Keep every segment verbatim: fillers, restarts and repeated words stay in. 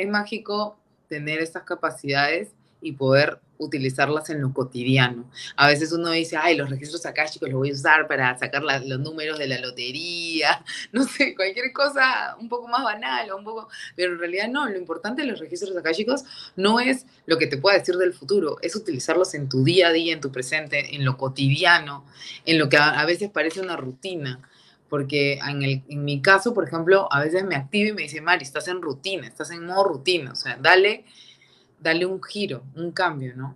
es mágico tener estas capacidades y poder utilizarlas en lo cotidiano. A veces uno dice, ay, los registros akáshicos los voy a usar para sacar la- los números de la lotería, no sé, cualquier cosa un poco más banal o un poco, pero en realidad no, lo importante de los registros akáshicos no es lo que te pueda decir del futuro, es utilizarlos en tu día a día, en tu presente, en lo cotidiano, en lo que a, a veces parece una rutina. Porque en, el, en mi caso, por ejemplo, a veces me activo y me dice, Mari, estás en rutina, estás en modo rutina, o sea, dale, dale un giro, un cambio, ¿no?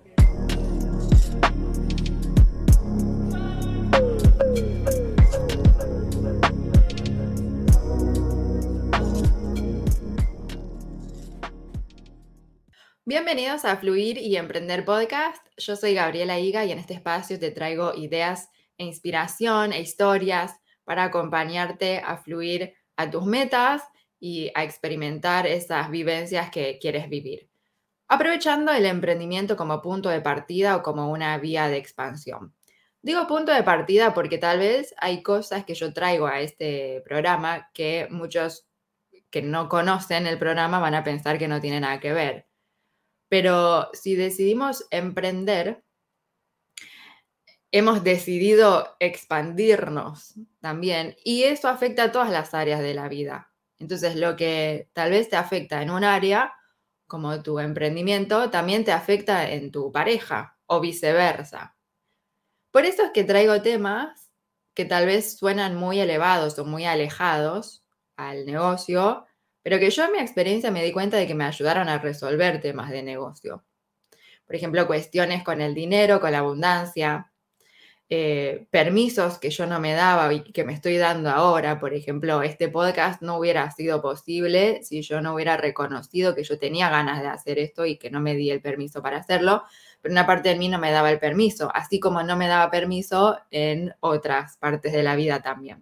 Bienvenidos a Fluir y Emprender Podcast. Yo soy Gabriela Higa y en este espacio te traigo ideas e inspiración e historias para acompañarte a fluir a tus metas y a experimentar esas vivencias que quieres vivir, aprovechando el emprendimiento como punto de partida o como una vía de expansión. Digo punto de partida porque tal vez hay cosas que yo traigo a este programa que muchos que no conocen el programa van a pensar que no tiene nada que ver. Pero si decidimos emprender, hemos decidido expandirnos también y eso afecta a todas las áreas de la vida. Entonces, lo que tal vez te afecta en un área, como tu emprendimiento, también te afecta en tu pareja o viceversa. Por eso es que traigo temas que tal vez suenan muy elevados o muy alejados al negocio, pero que yo en mi experiencia me di cuenta de que me ayudaron a resolver temas de negocio. Por ejemplo, cuestiones con el dinero, con la abundancia, eh, permisos que yo no me daba y que me estoy dando ahora. Por ejemplo, este podcast no hubiera sido posible si yo no hubiera reconocido que yo tenía ganas de hacer esto y que no me di el permiso para hacerlo, pero una parte de mí no me daba el permiso, así como no me daba permiso en otras partes de la vida también.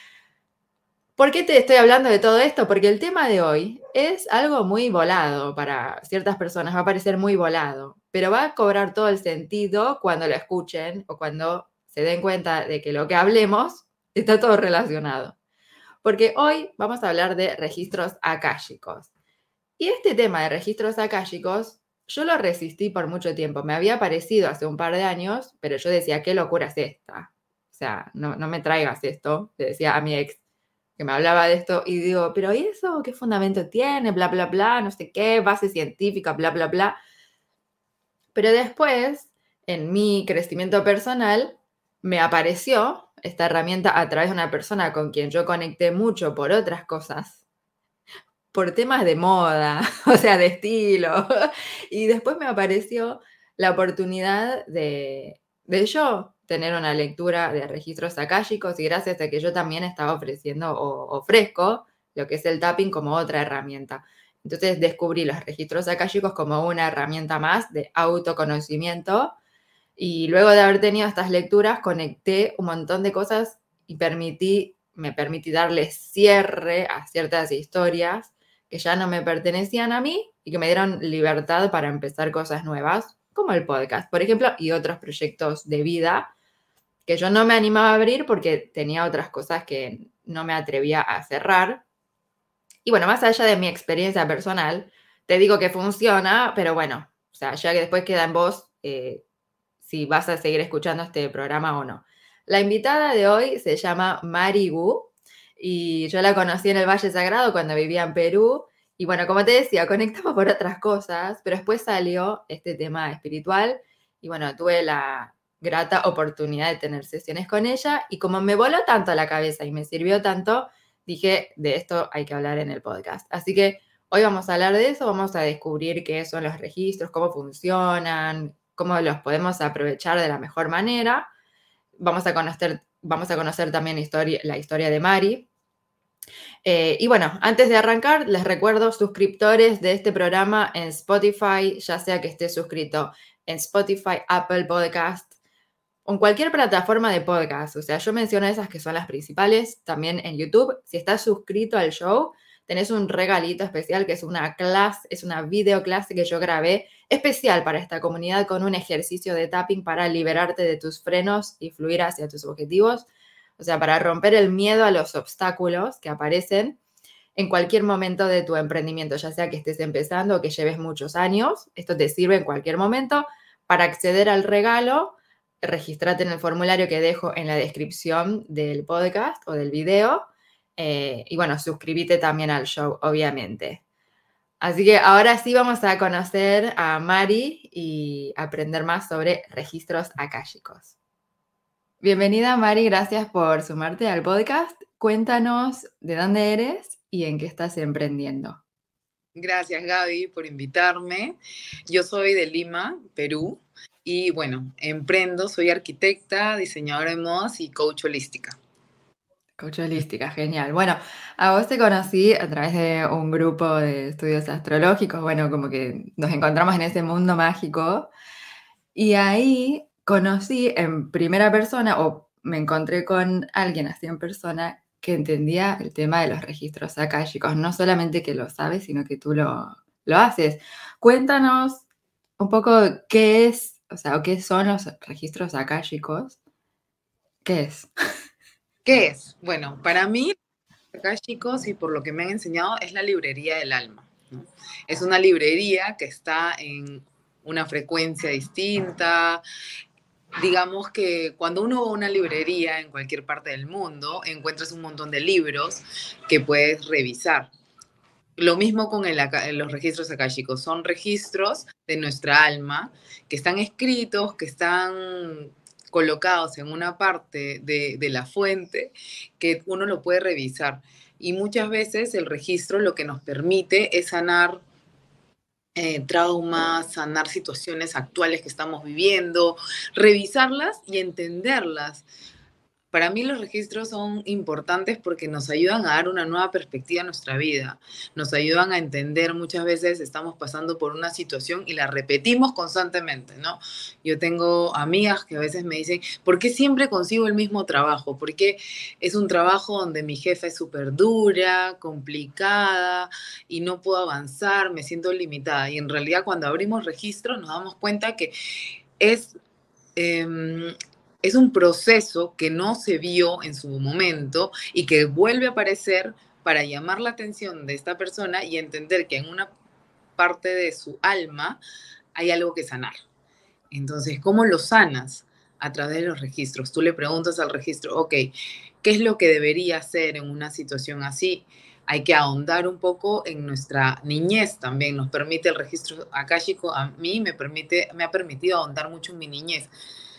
¿Por qué te estoy hablando de todo esto? Porque el tema de hoy es algo muy volado para ciertas personas, va a parecer muy volado, pero va a cobrar todo el sentido cuando lo escuchen o cuando se den cuenta de que lo que hablemos está todo relacionado. Porque hoy vamos a hablar de registros akáshicos. Y este tema de registros akáshicos, yo lo resistí por mucho tiempo. Me había parecido hace un par de años, pero yo decía, ¿qué locura es esta? O sea, no, no me traigas esto, le decía a mi ex que me hablaba de esto y digo, pero ¿y eso qué fundamento tiene? Bla, bla, bla, no sé qué, base científica, bla, bla, bla. Pero después, en mi crecimiento personal, me apareció esta herramienta a través de una persona con quien yo conecté mucho por otras cosas, por temas de moda, o sea, de estilo. Y después me apareció la oportunidad de, de yo tener una lectura de registros akáshicos y gracias a que yo también estaba ofreciendo o ofrezco lo que es el tapping como otra herramienta. Entonces descubrí los registros akáshicos como una herramienta más de autoconocimiento y luego de haber tenido estas lecturas conecté un montón de cosas y permití, me permití darle cierre a ciertas historias que ya no me pertenecían a mí y que me dieron libertad para empezar cosas nuevas, como el podcast, por ejemplo, y otros proyectos de vida que yo no me animaba a abrir porque tenía otras cosas que no me atrevía a cerrar. Y bueno, más allá de mi experiencia personal, te digo que funciona, pero bueno, o sea, ya que después queda en vos eh, si vas a seguir escuchando este programa o no. La invitada de hoy se llama Mari Gu y yo la conocí en el Valle Sagrado cuando vivía en Perú. Y bueno, como te decía, conectamos por otras cosas, pero después salió este tema espiritual y bueno, tuve la grata oportunidad de tener sesiones con ella y como me voló tanto a la cabeza y me sirvió tanto, dije, de esto hay que hablar en el podcast. Así que hoy vamos a hablar de eso, vamos a descubrir qué son los registros, cómo funcionan, cómo los podemos aprovechar de la mejor manera. Vamos a conocer, vamos a conocer también historia, la historia de Mari. Eh, y bueno, antes de arrancar, les recuerdo suscriptores de este programa en Spotify, ya sea que estés suscrito en Spotify, Apple Podcast, o en cualquier plataforma de podcast. O sea, yo menciono esas que son las principales, también en YouTube. Si estás suscrito al show, tenés un regalito especial que es una clase, es una videoclase que yo grabé especial para esta comunidad con un ejercicio de tapping para liberarte de tus frenos y fluir hacia tus objetivos. O sea, para romper el miedo a los obstáculos que aparecen. en cualquier momento de tu emprendimiento, ya sea que estés empezando o que lleves muchos años. Esto te sirve en cualquier momento. Para acceder al regalo, regístrate en el formulario que dejo en la descripción del podcast o del video. Eh, y bueno, suscríbete también al show, obviamente. Así que ahora sí vamos a conocer a Mari y aprender más sobre registros akáshicos. Bienvenida, Mari, gracias por sumarte al podcast. Cuéntanos de dónde eres y en qué estás emprendiendo. Gracias, Gaby, por invitarme. Yo soy de Lima, Perú, y bueno, emprendo, soy arquitecta, diseñadora de modas y coach holística. Coach holística, genial. Bueno, a vos te conocí a través de un grupo de estudios astrológicos, bueno, como que nos encontramos en ese mundo mágico, y ahí conocí en primera persona, o me encontré con alguien así en persona, que entendía el tema de los registros akáshicos, no solamente que lo sabes, sino que tú lo, lo haces. Cuéntanos un poco qué es, o sea, o qué son los registros akáshicos. ¿Qué es? ¿Qué es? Bueno, para mí, akáshicos, y por lo que me han enseñado, es la librería del alma, ¿no? Es una librería que está en una frecuencia distinta. Digamos que cuando uno va a una librería en cualquier parte del mundo, encuentras un montón de libros que puedes revisar. Lo mismo con el, los registros akáshicos, son registros de nuestra alma que están escritos, que están colocados en una parte de, de la fuente que uno lo puede revisar. Y muchas veces el registro lo que nos permite es sanar Eh, traumas, sanar situaciones actuales que estamos viviendo, revisarlas y entenderlas. Para mí los registros son importantes porque nos ayudan a dar una nueva perspectiva a nuestra vida, nos ayudan a entender. Muchas veces estamos pasando por una situación y la repetimos constantemente, ¿no? Yo tengo amigas que a veces me dicen, ¿por qué siempre consigo el mismo trabajo? ¿Por qué es un trabajo donde mi jefa es súper dura, complicada y no puedo avanzar, me siento limitada? Y en realidad cuando abrimos registros nos damos cuenta que es... Eh, es un proceso que no se vio en su momento y que vuelve a aparecer para llamar la atención de esta persona y entender que en una parte de su alma hay algo que sanar. Entonces, ¿cómo lo sanas? A través de los registros. Tú le preguntas al registro, ok, ¿qué es lo que debería hacer en una situación así? Hay que ahondar un poco en nuestra niñez también. Nos permite el registro akáshico, a mí me, permite, me ha permitido ahondar mucho en mi niñez,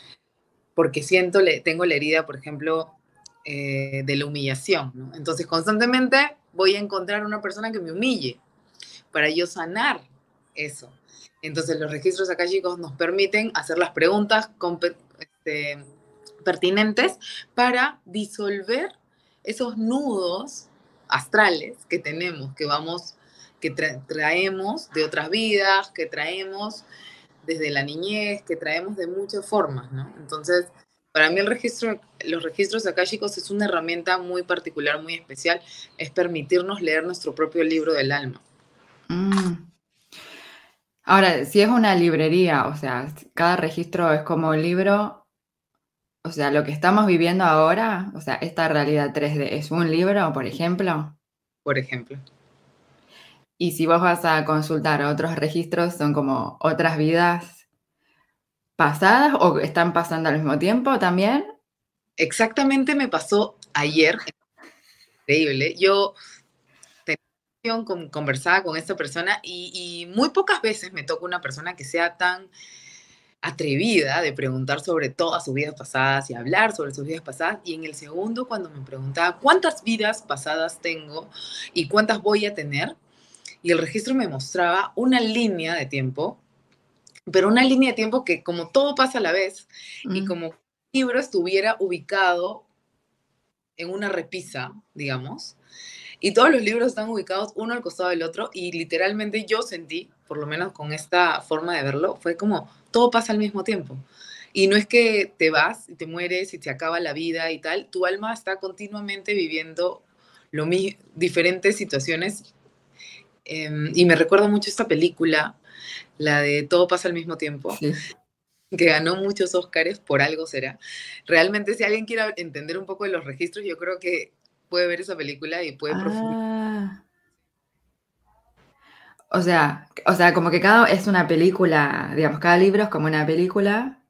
porque siento, tengo la herida, por ejemplo, eh, de la humillación, ¿no? Entonces, constantemente voy a encontrar una persona que me humille para yo sanar eso. Entonces, los registros akáshicos nos permiten hacer las preguntas este, pertinentes para disolver esos nudos astrales que tenemos, que vamos, que tra traemos de otras vidas, que traemos desde la niñez, que traemos de muchas formas, ¿no? Entonces, para mí el registro, los registros akáshicos es una herramienta muy particular, muy especial, es permitirnos leer nuestro propio libro del alma. Mm. Ahora, si es una librería, o sea, cada registro es como un libro, o sea, lo que estamos viviendo ahora, o sea, esta realidad tres D, ¿es un libro, por ejemplo? Por ejemplo. Y si vos vas a consultar otros registros, ¿son como otras vidas pasadas o están pasando al mismo tiempo también? Exactamente, me pasó ayer, increíble. Yo tenía, conversaba con esta persona y, y muy pocas veces me toca una persona que sea tan atrevida de preguntar sobre todas sus vidas pasadas y hablar sobre sus vidas pasadas. Y en el segundo, cuando me preguntaba cuántas vidas pasadas tengo y cuántas voy a tener, y el registro me mostraba una línea de tiempo, pero una línea de tiempo que como todo pasa a la vez, mm. y como el libro estuviera ubicado en una repisa, digamos, y todos los libros están ubicados uno al costado del otro, y literalmente yo sentí, por lo menos con esta forma de verlo, fue como todo pasa al mismo tiempo. Y no es que te vas y te mueres y te acaba la vida y tal, tu alma está continuamente viviendo lo diferentes situaciones. Eh, y me recuerda mucho esta película, la de Todo pasa al mismo tiempo, sí, que ganó muchos Óscares, por algo será. Realmente, si alguien quiere entender un poco de los registros, yo creo que puede ver esa película y puede ah, profundizar O sea, o sea, como que cada es una película, digamos, cada libro es como una película.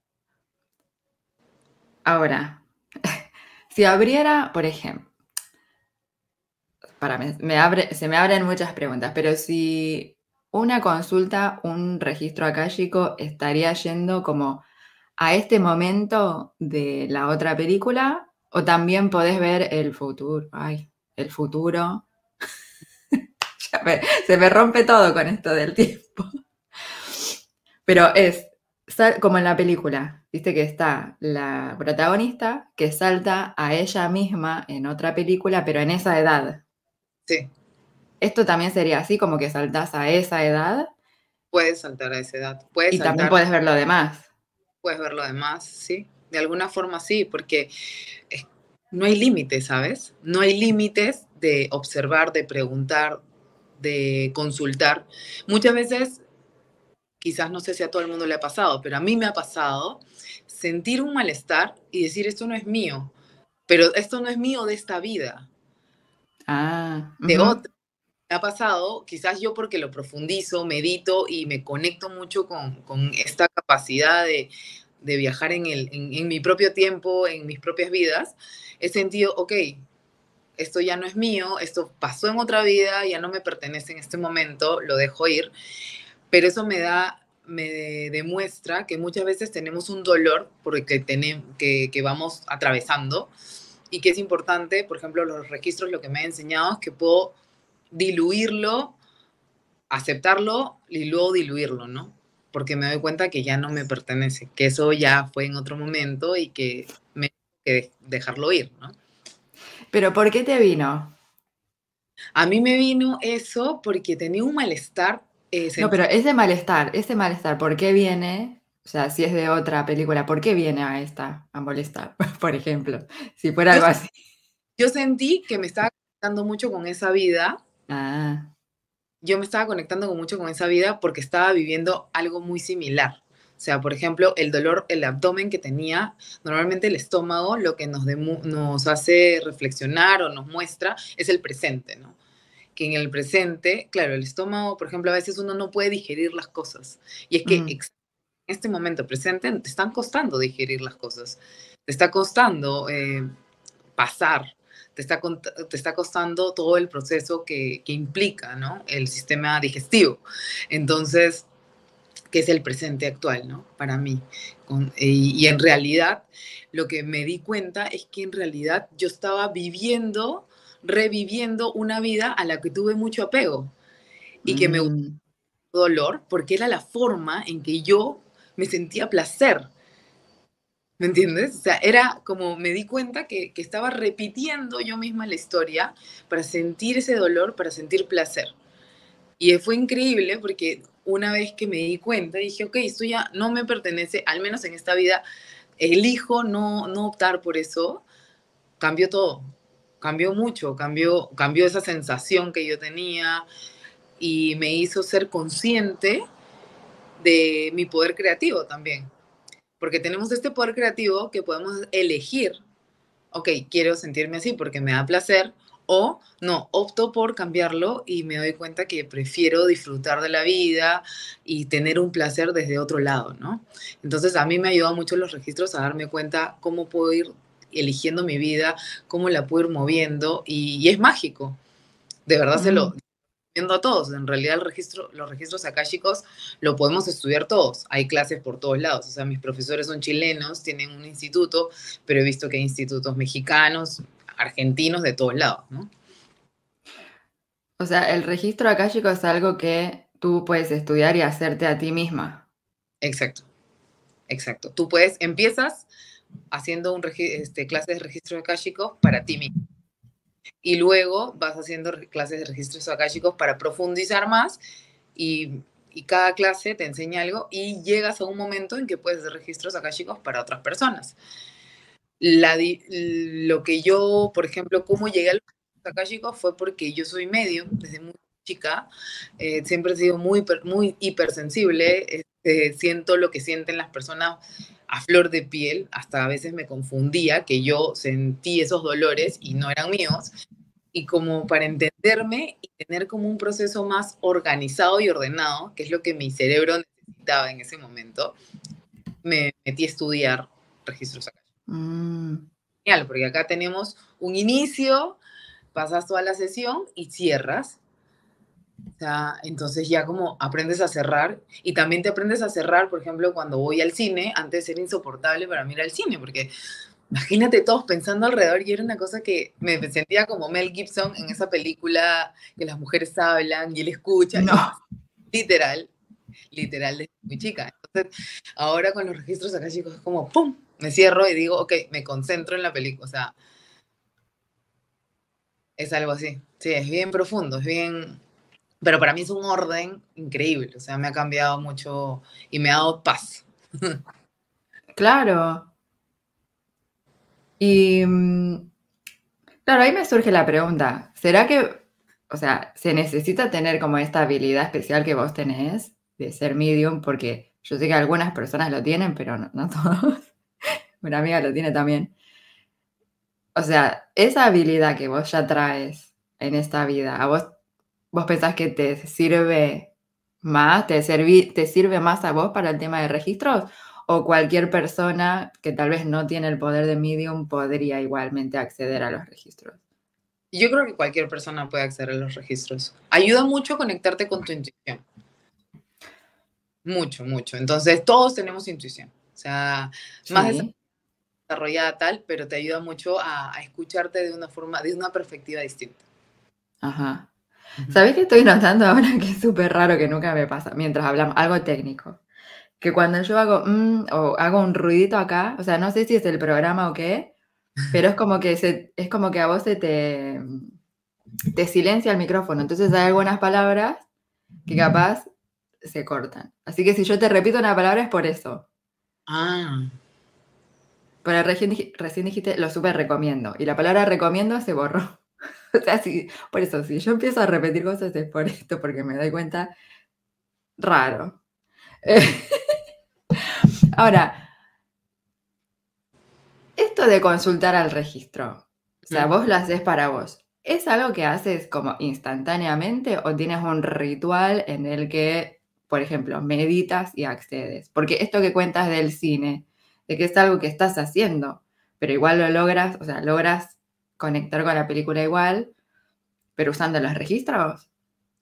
Ahora, si abriera, por ejemplo, para me, me abre, se me abren muchas preguntas, pero si una consulta, un registro akáshico estaría yendo como a este momento de la otra película, o también podés ver el futuro, ay, el futuro. Ya me- se me rompe todo con esto del tiempo. Pero es sal- como en la película, viste que está la protagonista que salta a ella misma en otra película, pero en esa edad. Sí, Esto también sería así, como que saltás a esa edad puedes saltar a esa edad, puedes y también saltar, puedes ver lo demás. puedes ver lo demás, sí. De alguna forma sí, porque eh, no hay límites, ¿sabes? No hay límites de observar, de preguntar, de consultar. Muchas veces, quizás no sé si a todo el mundo le ha pasado, pero a mí me ha pasado sentir un malestar y decir, esto no es mío, pero esto no es mío de esta vida, Ah, de ujú. otra. Me ha pasado, quizás yo porque lo profundizo, medito y me conecto mucho con, con esta capacidad de, de viajar en, el, en, en mi propio tiempo, en mis propias vidas, he sentido, ok, esto ya no es mío, esto pasó en otra vida, ya no me pertenece en este momento, lo dejo ir, pero eso me da, me demuestra que muchas veces tenemos un dolor porque tenemos, que, que vamos atravesando y que es importante, por ejemplo, los registros lo que me han enseñado es que puedo diluirlo, aceptarlo y luego diluirlo, ¿no? Porque me doy cuenta que ya no me pertenece, que eso ya fue en otro momento y que me que dejarlo ir, ¿no? Pero ¿por qué te vino? A mí me vino eso porque tenía un malestar, eh, No, pero sentí, ese malestar, ese malestar, ¿por qué viene? O sea, si es de otra película, ¿por qué viene a esta a molestar? Por ejemplo, si fuera yo, algo así. yo sentí que me estaba conectando mucho con esa vida, Ah, yo me estaba conectando con mucho con esa vida porque estaba viviendo algo muy similar. O sea, por ejemplo, el dolor, el abdomen que tenía, normalmente el estómago lo que nos, demu- nos hace reflexionar o nos muestra es el presente, ¿no? Que en el presente, claro, el estómago, por ejemplo, a veces uno no puede digerir las cosas. Y es que mm. en este momento presente te están costando digerir las cosas. Te está costando eh, pasar, te está, te está costando todo el proceso que, que implica, ¿no? El sistema digestivo. Entonces, que es el presente actual, ¿no? Para mí. Con, y, y en realidad, lo que me di cuenta es que en realidad yo estaba viviendo, reviviendo una vida a la que tuve mucho apego y que me gustó Mm. dolor porque era la forma en que yo me sentía placer. ¿Me entiendes? O sea, era como me di cuenta que, que estaba repitiendo yo misma la historia para sentir ese dolor, para sentir placer. Y fue increíble porque una vez que me di cuenta, dije, ok, esto ya no me pertenece, al menos en esta vida, elijo no, no optar por eso, cambió todo, cambió mucho, cambió, cambió esa sensación que yo tenía y me hizo ser consciente de mi poder creativo también, porque tenemos este poder creativo que podemos elegir, ok, quiero sentirme así porque me da placer, o no, opto por cambiarlo y me doy cuenta que prefiero disfrutar de la vida y tener un placer desde otro lado, ¿no? Entonces a mí me ayudan mucho los registros a darme cuenta cómo puedo ir eligiendo mi vida, cómo la puedo ir moviendo y, y es mágico, de verdad se Mm. lo viendo a todos. En realidad el registro, los registros akáshicos lo podemos estudiar todos. Hay clases por todos lados. O sea, mis profesores son chilenos, tienen un instituto, pero he visto que hay institutos mexicanos, argentinos, de todos lados, ¿no? O sea, el registro akáshico es algo que tú puedes estudiar y hacerte a ti misma. Exacto, exacto. Tú puedes, empiezas haciendo un este, clases de registro akáshicos para ti mismo. Y luego vas haciendo clases de registros akáshicos para profundizar más y, y, cada clase te enseña algo y llegas a un momento en que puedes hacer registros akáshicos para otras personas. La, lo que yo, por ejemplo, cómo llegué a los akáshicos fue porque yo soy medio desde muy chica, eh, siempre he sido muy, muy hipersensible, este, siento lo que sienten las personas a flor de piel, hasta a veces me confundía que yo sentí esos dolores y no eran míos, y como para entenderme y tener como un proceso más organizado y ordenado, que es lo que mi cerebro necesitaba en ese momento, me metí a estudiar registros akáshicos. Mm. Genial, porque acá tenemos un inicio, pasas toda la sesión y cierras. O sea, entonces ya como aprendes a cerrar y también te aprendes a cerrar, por ejemplo, cuando voy al cine, antes era insoportable para mí ir al cine, porque imagínate todos pensando alrededor y era una cosa que me sentía como Mel Gibson en esa película que las mujeres hablan y él escucha, No. y literal, literal desde muy chica. Entonces, ahora con los registros acá, chicos, es como ¡pum! Me cierro y digo, ok, me concentro en la película, o sea, es algo así. Sí, es bien profundo, es bien... Pero para mí es un orden increíble, o sea, me ha cambiado mucho y me ha dado paz. Claro. Y, mm, claro, ahí me surge la pregunta, ¿será que, o sea, se necesita tener como esta habilidad especial que vos tenés de ser medium? Porque yo sé que algunas personas lo tienen, pero no, no todos. Una amiga lo tiene también. O sea, esa habilidad que vos ya traes en esta vida, ¿a vos, vos pensás que te sirve más, te, serví, te sirve más a vos para el tema de registros? ¿O cualquier persona que tal vez no tiene el poder de medium podría igualmente acceder a los registros? Yo creo que cualquier persona puede acceder a los registros. Ayuda mucho a conectarte con tu intuición. Mucho, mucho. Entonces, todos tenemos intuición. O sea, más Sí. desarrollada tal, pero te ayuda mucho a, a escucharte de una forma, de una perspectiva distinta. Ajá. Ujú. ¿Sabés qué estoy notando ahora? Que es súper raro, que nunca me pasa, mientras hablamos, algo técnico. Que cuando yo hago, mm, o hago un ruidito acá, o sea, no sé si es el programa o qué, pero es como que, se, es como que a vos se te, te silencia el micrófono. Entonces hay algunas palabras que capaz se cortan. Así que si yo te repito una palabra es por eso. Ah, Pero recién, dij- recién dijiste, lo súper recomiendo. Y la palabra recomiendo se borró. O sea, sí, por eso, si yo empiezo a repetir cosas es por esto, porque me doy cuenta, raro. Ahora, esto de consultar al registro, o sea, ujú. vos lo haces para vos. ¿Es algo que haces como instantáneamente o tienes un ritual en el que, por ejemplo, meditas y accedes? Porque esto que cuentas del cine, de que es algo que estás haciendo, pero igual lo logras, o sea, logras conectar con la película igual, pero usando los registros.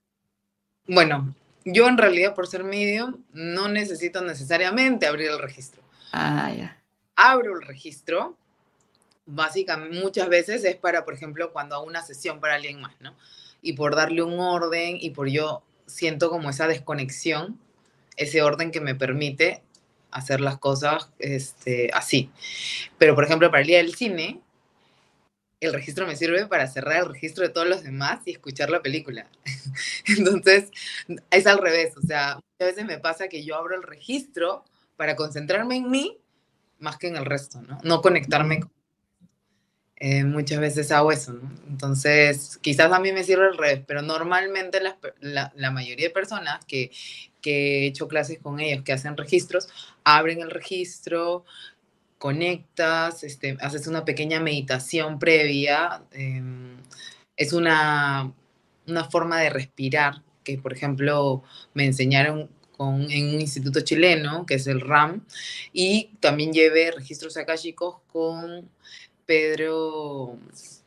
Bueno, yo en realidad por ser medium no necesito necesariamente abrir el registro. Ah, ya. Abro el registro, básicamente muchas veces es para, por ejemplo, cuando hago una sesión para alguien más, ¿no? Y por darle un orden y por yo siento como esa desconexión, ese orden que me permite hacer las cosas este, así. Pero, por ejemplo, para el día del cine, el registro me sirve para cerrar el registro de todos los demás y escuchar la película. Entonces, es al revés. O sea, muchas veces me pasa que yo abro el registro para concentrarme en mí más que en el resto, ¿no? No conectarme con eh, muchas veces hago eso, ¿no? Entonces, quizás a mí me sirve al revés, pero normalmente las, la, la, mayoría de personas que, que he hecho clases con ellos, que hacen registros, abren el registro, conectas, este, haces una pequeña meditación previa, eh, es una, una forma de respirar que, por ejemplo, me enseñaron con, en un instituto chileno, que es el RAM, y también llevé registros akáshicos con Pedro,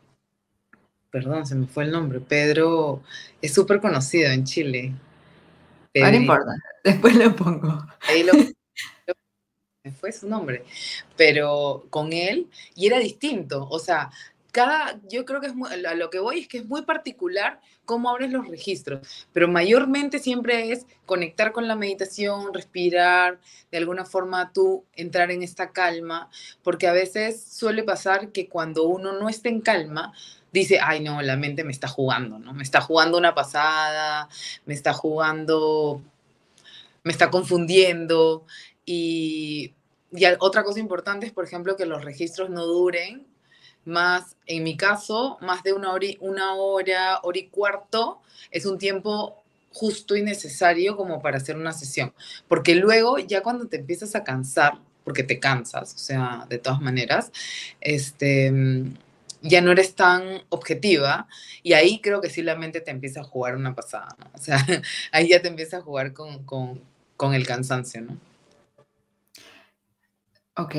perdón, se me fue el nombre, Pedro, es súper conocido en Chile. Ah, no Pedrito, importa, después lo pongo. ahí lo, me fue su nombre, pero con él, y era distinto, o sea, cada, yo creo que es muy, a lo que voy es que es muy particular cómo abres los registros, pero mayormente siempre es conectar con la meditación, respirar, de alguna forma tú entrar en esta calma, porque a veces suele pasar que cuando uno no está en calma, dice, ay no, la mente me está jugando, ¿no? Me está jugando una pasada, me está jugando, me está confundiendo, y, y otra cosa importante es, por ejemplo, que los registros no duren más, en mi caso, más de una hora, una hora, hora y cuarto, es un tiempo justo y necesario como para hacer una sesión. Porque luego, ya cuando te empiezas a cansar, porque te cansas, o sea, de todas maneras, este, ya no eres tan objetiva y ahí creo que sí la mente te empieza a jugar una pasada, ¿no? O sea, ahí ya te empieza a jugar con, con, con el cansancio, ¿no? Ok.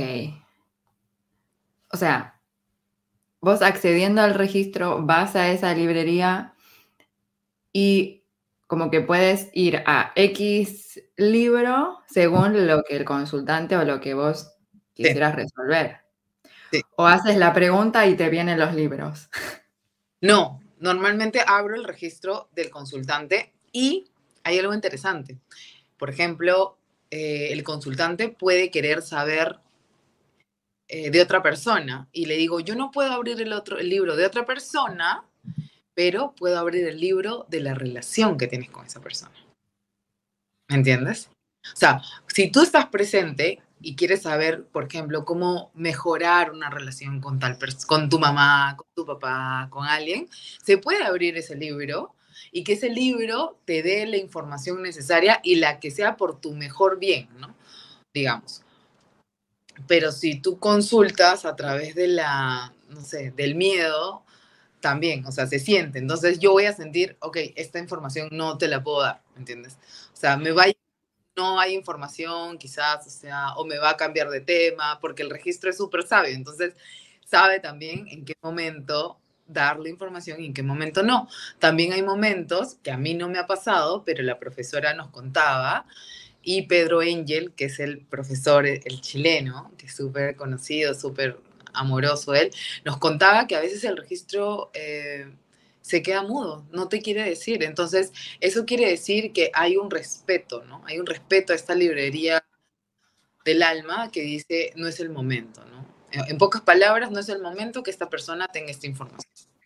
O sea, vos accediendo al registro vas a esa librería y como que puedes ir a X libro según lo que el consultante o lo que vos Sí, quisieras resolver. sí. O haces la pregunta y te vienen los libros. No, normalmente abro el registro del consultante y hay algo interesante. Por ejemplo, eh, el consultante puede querer saber eh, de otra persona y le digo, yo no puedo abrir el, otro, el libro de otra persona, pero puedo abrir el libro de la relación que tienes con esa persona. ¿Me entiendes? O sea, si tú estás presente y quieres saber, por ejemplo, cómo mejorar una relación con tal persona, con tu mamá, con tu papá, con alguien, se puede abrir ese libro y que ese libro te dé la información necesaria y la que sea por tu mejor bien, ¿no? Digamos. Pero si tú consultas a través de la, no sé, del miedo, también, o sea, se siente. Entonces yo voy a sentir, ok, esta información no te la puedo dar, ¿me entiendes? O sea, me va a no hay información, quizás, o sea, o me va a cambiar de tema, porque el registro es súper sabio, entonces sabe también en qué momento darle información y en qué momento no. También hay momentos que a mí no me ha pasado, pero la profesora nos contaba, y Pedro Engel, que es el profesor, el chileno, que es súper conocido, súper amoroso él, nos contaba que a veces el registro eh, se queda mudo, no te quiere decir. Entonces, eso quiere decir que hay un respeto, ¿no? Hay un respeto a esta librería del alma que dice, no es el momento, ¿no? En pocas palabras, no es el momento que esta persona tenga esta información.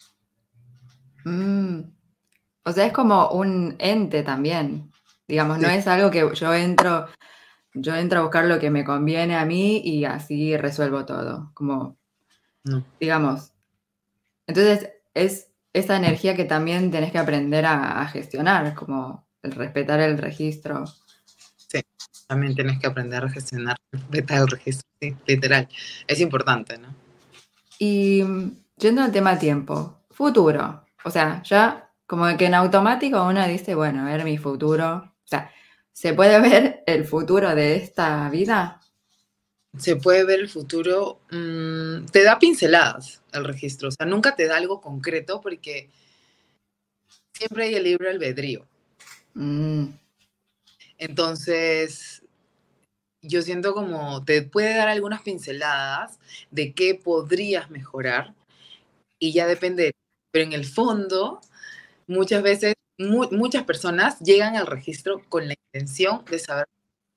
Mm. O sea, es como un ente también. Digamos, no Sí, es algo que yo entro, yo entro a buscar lo que me conviene a mí y así resuelvo todo. Como, no. digamos. Entonces, es esa energía que también tenés que aprender a, a gestionar, como el respetar el registro. Sí, también tienes que aprender a gestionar, respetar el registro, sí, literal. Es importante, ¿no? Y mm, yendo al tema tiempo, futuro. O sea, ya como que en automático uno dice, bueno, a ver mi futuro. O sea, ¿se puede ver el futuro de esta vida? Se puede ver el futuro, mmm, te da pinceladas el registro, o sea, nunca te da algo concreto porque siempre hay el libre albedrío. Mm. Entonces, yo siento como te puede dar algunas pinceladas de qué podrías mejorar y ya depende, pero en el fondo, muchas veces, mu muchas personas llegan al registro con la intención de saber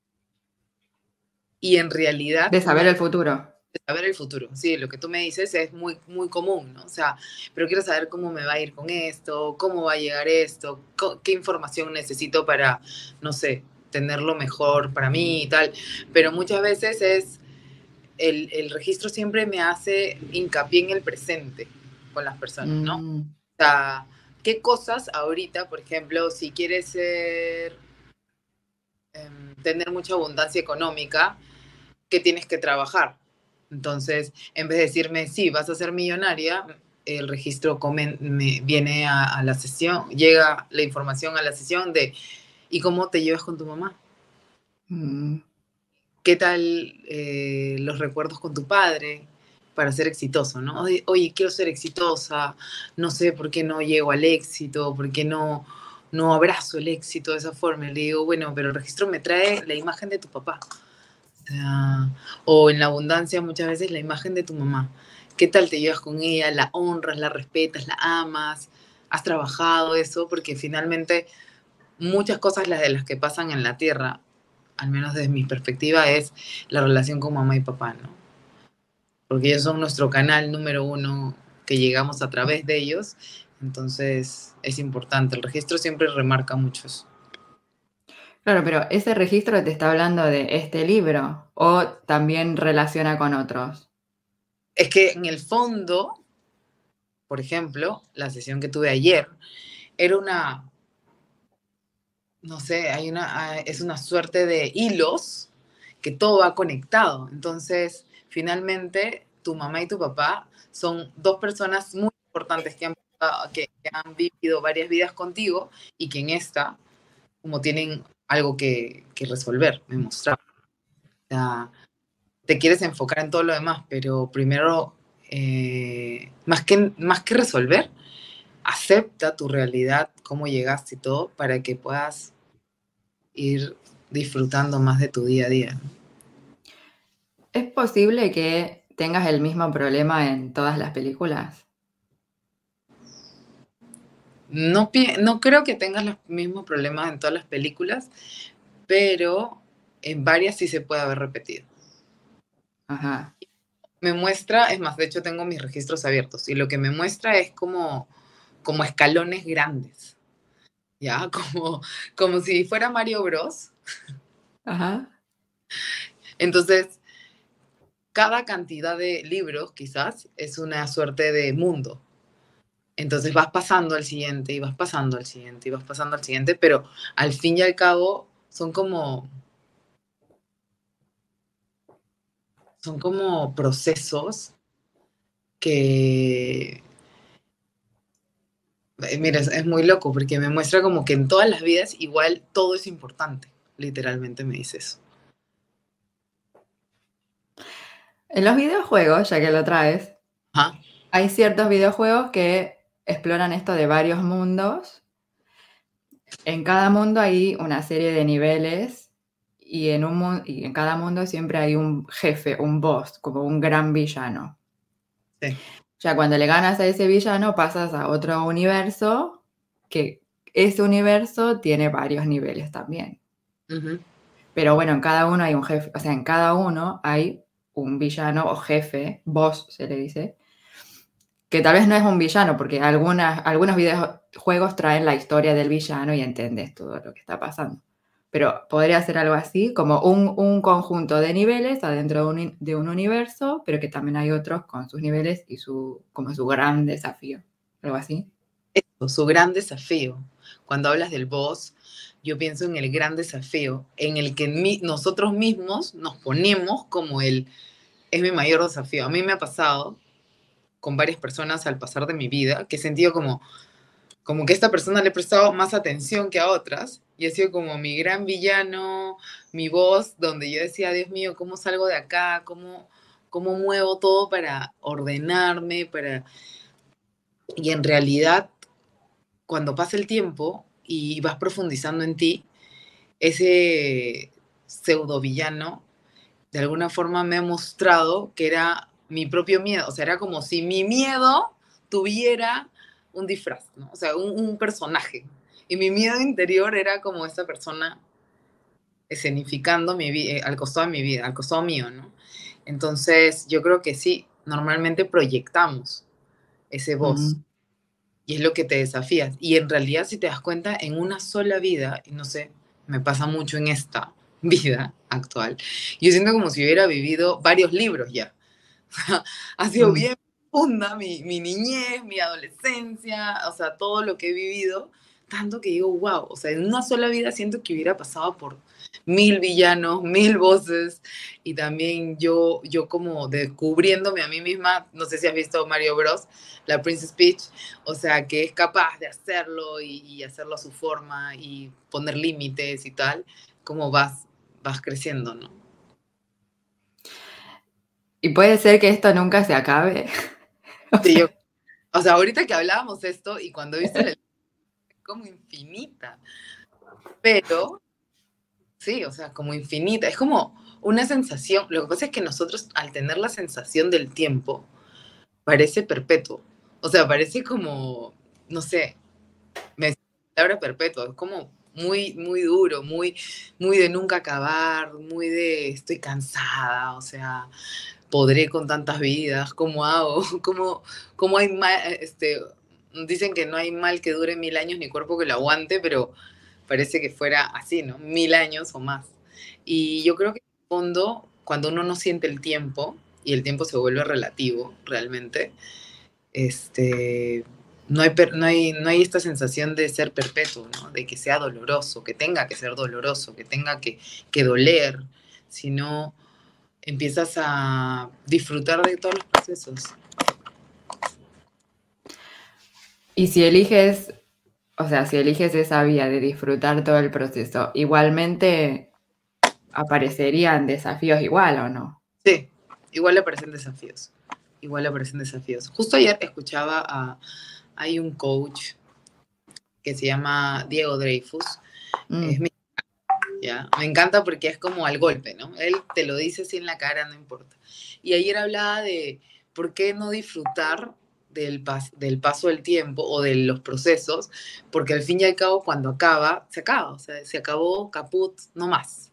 y en realidad De no saber el futuro. saber el futuro. Sí, lo que tú me dices es muy, muy común, ¿no? O sea, pero quiero saber cómo me va a ir con esto, cómo va a llegar esto, qué información necesito para, no sé, tenerlo mejor para mí y tal. Pero muchas veces es, el, el registro siempre me hace hincapié en el presente con las personas, ¿no? Mm. O sea, ¿qué cosas ahorita, por ejemplo, si quieres ser, eh, tener mucha abundancia económica, que tienes que trabajar? Entonces, en vez de decirme, sí, vas a ser millonaria, el registro comen, me, viene a, a, la sesión, llega la información a la sesión de, ¿y cómo te llevas con tu mamá? Mm. ¿Qué tal eh, los recuerdos con tu padre para ser exitoso, ¿no? Oye, oye, quiero ser exitosa, no sé por qué no llego al éxito, por qué no, no abrazo el éxito de esa forma. Y le digo, bueno, pero el registro me trae la imagen de tu papá. Uh, o en la abundancia muchas veces la imagen de tu mamá. ¿Qué tal te llevas con ella? ¿La honras, la respetas, la amas? ¿Has trabajado eso? Porque finalmente muchas cosas las de las que pasan en la tierra, al menos desde mi perspectiva, es la relación con mamá y papá, ¿no? Porque ellos son nuestro canal número uno que llegamos a través de ellos. Entonces es importante. El registro siempre remarca mucho eso. Claro, pero ese registro te está hablando de este libro o también relaciona con otros. Es que en el fondo, por ejemplo, la sesión que tuve ayer era una, no sé, hay una, es una suerte de hilos que todo va conectado. Entonces, finalmente, tu mamá y tu papá son dos personas muy importantes que han, que, que han vivido varias vidas contigo y que en esta, como tienen algo que, que resolver, me mostraron. O sea, te quieres enfocar en todo lo demás, pero primero, eh, más, que, más que resolver, acepta tu realidad, cómo llegaste y todo, para que puedas ir disfrutando más de tu día a día. ¿Es posible que tengas el mismo problema en todas las películas? No, no creo que tengas los mismos problemas en todas las películas, pero en varias sí se puede haber repetido. Ajá. Me muestra, es más, de hecho tengo mis registros abiertos, y lo que me muestra es como, como escalones grandes, ¿ya? Como, como si fuera Mario Bros. Ajá. Entonces, cada cantidad de libros quizás es una suerte de mundo. Entonces vas pasando al siguiente y vas pasando al siguiente y vas pasando al siguiente, pero al fin y al cabo son como, son como procesos que, eh, mira, es, es muy loco porque me muestra como que en todas las vidas igual todo es importante. Literalmente me dice eso. En los videojuegos, ya que lo traes, Ajá. hay ciertos videojuegos que exploran esto de varios mundos. En cada mundo hay una serie de niveles y en, un, y en cada mundo siempre hay un jefe, un boss, como un gran villano. Sí. Ya cuando le ganas a ese villano pasas a otro universo, que ese universo tiene varios niveles también. Uh-huh. Pero bueno, en cada uno hay un jefe, o sea, en cada uno hay un villano o jefe, boss se le dice, que tal vez no es un villano, porque algunas, algunos videojuegos traen la historia del villano y entiendes todo lo que está pasando. Pero podría ser algo así, como un, un conjunto de niveles adentro de un, de un universo, pero que también hay otros con sus niveles y su, como su gran desafío. Algo así. Eso, su gran desafío. Cuando hablas del boss, yo pienso en el gran desafío, en el que mi, nosotros mismos nos ponemos como el, es mi mayor desafío. A mí me ha pasado con varias personas al pasar de mi vida, que he sentido como, como que a esta persona le he prestado más atención que a otras, y ha sido como mi gran villano, mi voz, donde yo decía, Dios mío, ¿cómo salgo de acá? ¿Cómo, cómo muevo todo para ordenarme? Para... Y en realidad, cuando pasa el tiempo y vas profundizando en ti, ese pseudo villano de alguna forma me ha mostrado que era mi propio miedo. O sea, era como si mi miedo tuviera un disfraz, ¿no? O sea, un, un personaje. Y mi miedo interior era como esa persona escenificando mi vida, al costado de mi vida, al costado mío, ¿no? Entonces, yo creo que sí, normalmente proyectamos ese voz. Mm. Y es lo que te desafías. Y en realidad, si te das cuenta, en una sola vida, y no sé, me pasa mucho en esta vida actual, yo siento como si hubiera vivido varios libros ya. Ha sido Mm. bien profunda mi, mi niñez, mi adolescencia, o sea, todo lo que he vivido, tanto que digo, wow, o sea, en una sola vida siento que hubiera pasado por mil villanos, mil voces, y también yo, yo como descubriéndome a mí misma, no sé si has visto Mario Bros, la Princess Peach, o sea, que es capaz de hacerlo y, y hacerlo a su forma y poner límites y tal, como vas, vas creciendo, ¿no? Y puede ser que esto nunca se acabe. O Sí, yo, sea, o sea, ahorita que hablábamos esto y cuando he visto la como infinita, pero sí, o sea, como infinita, es como una sensación, lo que pasa es que nosotros al tener la sensación del tiempo, parece perpetuo, o sea, parece como, no sé, me dice la palabra perpetuo, es como muy, muy duro, muy, muy de nunca acabar, muy de estoy cansada, o sea, podré con tantas vidas, ¿cómo hago? ¿Cómo, cómo hay mal, este, dicen que no hay mal que dure mil años ni cuerpo que lo aguante, pero parece que fuera así, ¿no? Mil años o más. Y yo creo que en el fondo, cuando uno no siente el tiempo, y el tiempo se vuelve relativo realmente, este, no hay, no hay, no hay esta sensación de ser perpetuo, ¿no? De que sea doloroso, que tenga que ser doloroso, que tenga que, que doler, sino empiezas a disfrutar de todos los procesos. Y si eliges, o sea, si eliges esa vía de disfrutar todo el proceso, igualmente aparecerían desafíos igual, ¿o no? Sí, igual le aparecen desafíos. Igual le aparecen desafíos. Justo ayer escuchaba a... Hay un coach que se llama Diego Dreyfus. Mm. Es mi... ¿ya? Me encanta porque es como al golpe, ¿no? Él te lo dice así en la cara, no importa. Y ayer hablaba de por qué no disfrutar del, pas del paso del tiempo o de los procesos, porque al fin y al cabo cuando acaba, se acaba, o sea, se acabó, caput, no más.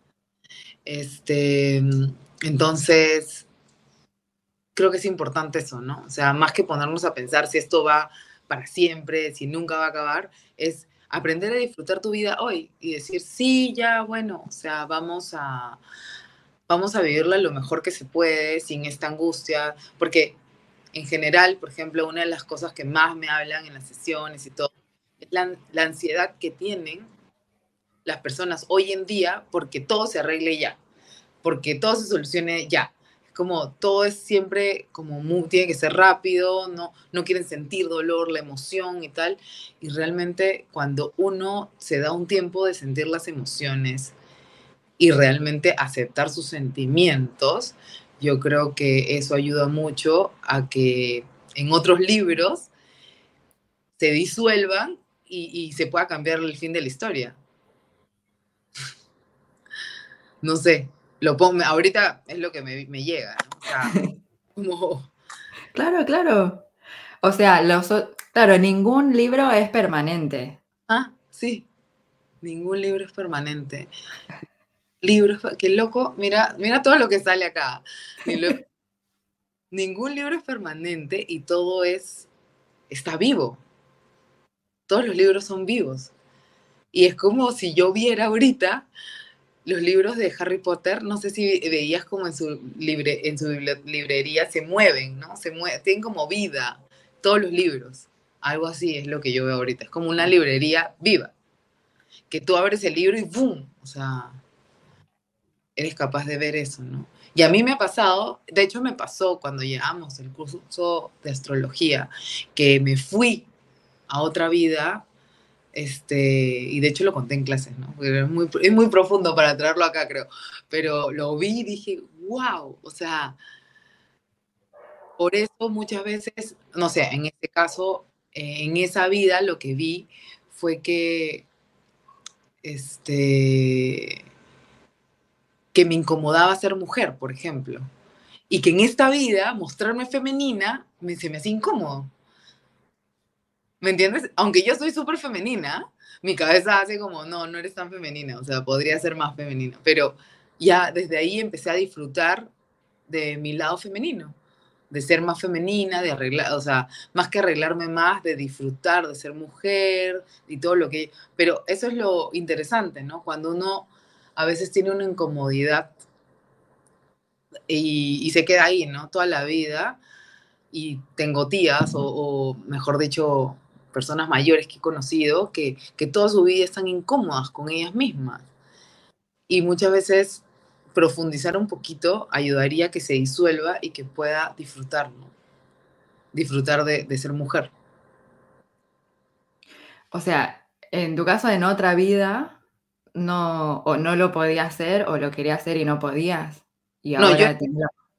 Este, entonces, creo que es importante eso, ¿no? O sea, más que ponernos a pensar si esto va para siempre, si nunca va a acabar, es aprender a disfrutar tu vida hoy y decir, sí, ya, bueno, o sea, vamos a, vamos a vivirla lo mejor que se puede, sin esta angustia, porque en general, por ejemplo, una de las cosas que más me hablan en las sesiones y todo, es la, la ansiedad que tienen las personas hoy en día porque todo se arregle ya, porque todo se solucione ya. Como todo es siempre como muy, tiene que ser rápido, no, no quieren sentir dolor, la emoción y tal. Y realmente cuando uno se da un tiempo de sentir las emociones y realmente aceptar sus sentimientos, yo creo que eso ayuda mucho a que en otros libros se disuelvan y, y se pueda cambiar el fin de la historia. No sé, lo pongo, ahorita es lo que me, me llega, ¿no? O sea, como... Claro, claro. O sea, los, claro, ningún libro es permanente. Ah, sí, ningún libro es permanente. Libros, qué loco, mira, mira todo lo que sale acá. Ningún libro es permanente y todo es, está vivo. Todos los libros son vivos. Y es como si yo viera ahorita los libros de Harry Potter, no sé si veías como en su, libre, en su librería se mueven, ¿no? Se mueven, tienen como vida todos los libros. Algo así es lo que yo veo ahorita. Es como una librería viva. Que tú abres el libro y ¡boom! O sea, eres capaz de ver eso, ¿no? Y a mí me ha pasado, de hecho me pasó cuando llevamos el curso de astrología, que me fui a otra vida, este, y de hecho lo conté en clases, ¿no? Porque es muy, es muy profundo para traerlo acá, creo. Pero lo vi y dije, wow, o sea, por eso muchas veces, no sé, en este caso, eh, en esa vida lo que vi fue que, este, que me incomodaba ser mujer, por ejemplo. Y que en esta vida mostrarme femenina me, se me hacía incómodo. ¿Me entiendes? Aunque yo soy súper femenina, mi cabeza hace como, no, no eres tan femenina, o sea, podría ser más femenina. Pero ya desde ahí empecé a disfrutar de mi lado femenino, de ser más femenina, de arreglar, o sea, más que arreglarme más, de disfrutar, de ser mujer y todo lo que... Pero eso es lo interesante, ¿no? Cuando uno a veces tiene una incomodidad y, y se queda ahí, ¿no? Toda la vida. Y tengo tías, o, o mejor dicho, personas mayores que he conocido, que, que toda su vida están incómodas con ellas mismas. Y muchas veces profundizar un poquito ayudaría a que se disuelva y que pueda disfrutar, ¿no? Disfrutar de, de ser mujer. O sea, en tu caso, en otra vida, no, o no lo podías hacer, o lo querías hacer y no podías. Y No, yo, ahora te...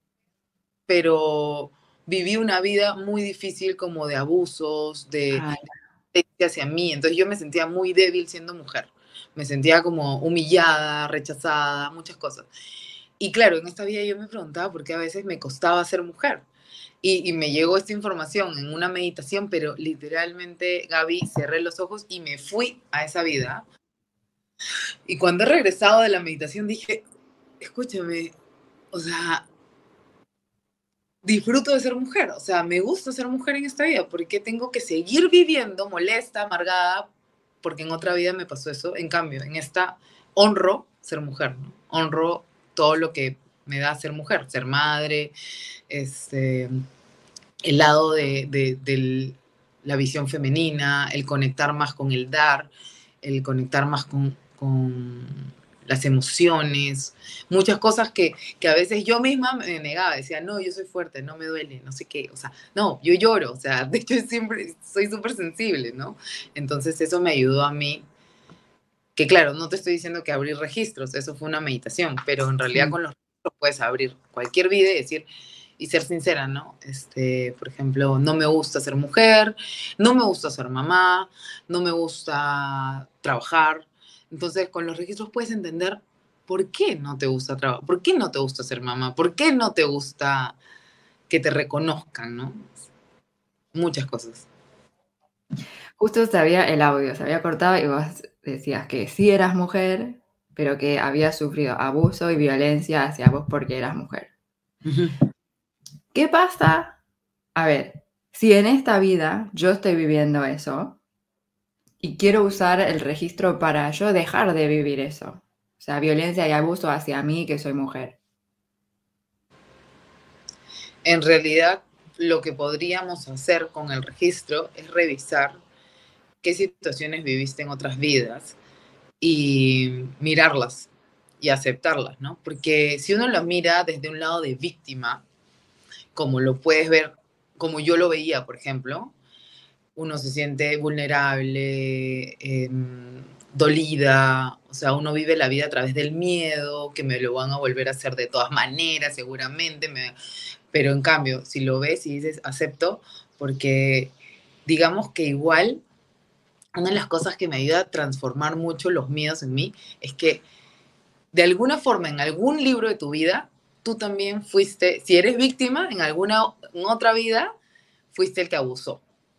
pero viví una vida muy difícil como de abusos, de, Ah, de hacia mí. Entonces yo me sentía muy débil siendo mujer. Me sentía como humillada, rechazada, muchas cosas. Y claro, en esta vida yo me preguntaba por qué a veces me costaba ser mujer. Y, y me llegó esta información en una meditación, pero literalmente, Gaby, cerré los ojos y me fui a esa vida. Y cuando he regresado de la meditación dije, escúchame, o sea, disfruto de ser mujer, o sea, me gusta ser mujer en esta vida, ¿por qué tengo que seguir viviendo molesta, amargada? Porque en otra vida me pasó eso. En cambio, en esta honro ser mujer, ¿no? Honro todo lo que me da ser mujer, ser madre, este, el lado de, de, de la visión femenina, el conectar más con el dar, el conectar más con, con las emociones, muchas cosas que, que a veces yo misma me negaba, decía, no, yo soy fuerte, no me duele, no sé qué, o sea, no, yo lloro, o sea, de hecho siempre soy súper sensible, ¿no? Entonces eso me ayudó a mí, que claro, no te estoy diciendo que abrir registros, eso fue una meditación, pero en realidad Mm. con los registros puedes abrir cualquier vida y decir, y ser sincera, ¿no? Este, por ejemplo, no me gusta ser mujer, no me gusta ser mamá, no me gusta trabajar. Entonces, con los registros puedes entender por qué no te gusta trabajar, por qué no te gusta ser mamá, por qué no te gusta que te reconozcan, ¿no? Muchas cosas. Justo se había, el audio se había cortado y vos decías que sí eras mujer, pero que habías sufrido abuso y violencia hacia vos porque eras mujer. Ujú. ¿Qué pasa? A ver, si en esta vida yo estoy viviendo eso y quiero usar el registro para yo dejar de vivir eso, o sea, violencia y abuso hacia mí que soy mujer. En realidad, lo que podríamos hacer con el registro es revisar qué situaciones viviste en otras vidas y mirarlas y aceptarlas, ¿no? Porque si uno lo mira desde un lado de víctima, como lo puedes ver, como yo lo veía, por ejemplo, uno se siente vulnerable, eh, dolida, o sea, uno vive la vida a través del miedo, que me lo van a volver a hacer de todas maneras, seguramente, me... pero en cambio, si lo ves y dices, acepto, porque digamos que igual una de las cosas que me ayuda a transformar mucho los miedos en mí es que de alguna forma en algún libro de tu vida, tú también fuiste, si eres víctima en alguna en otra vida, fuiste el que abusó.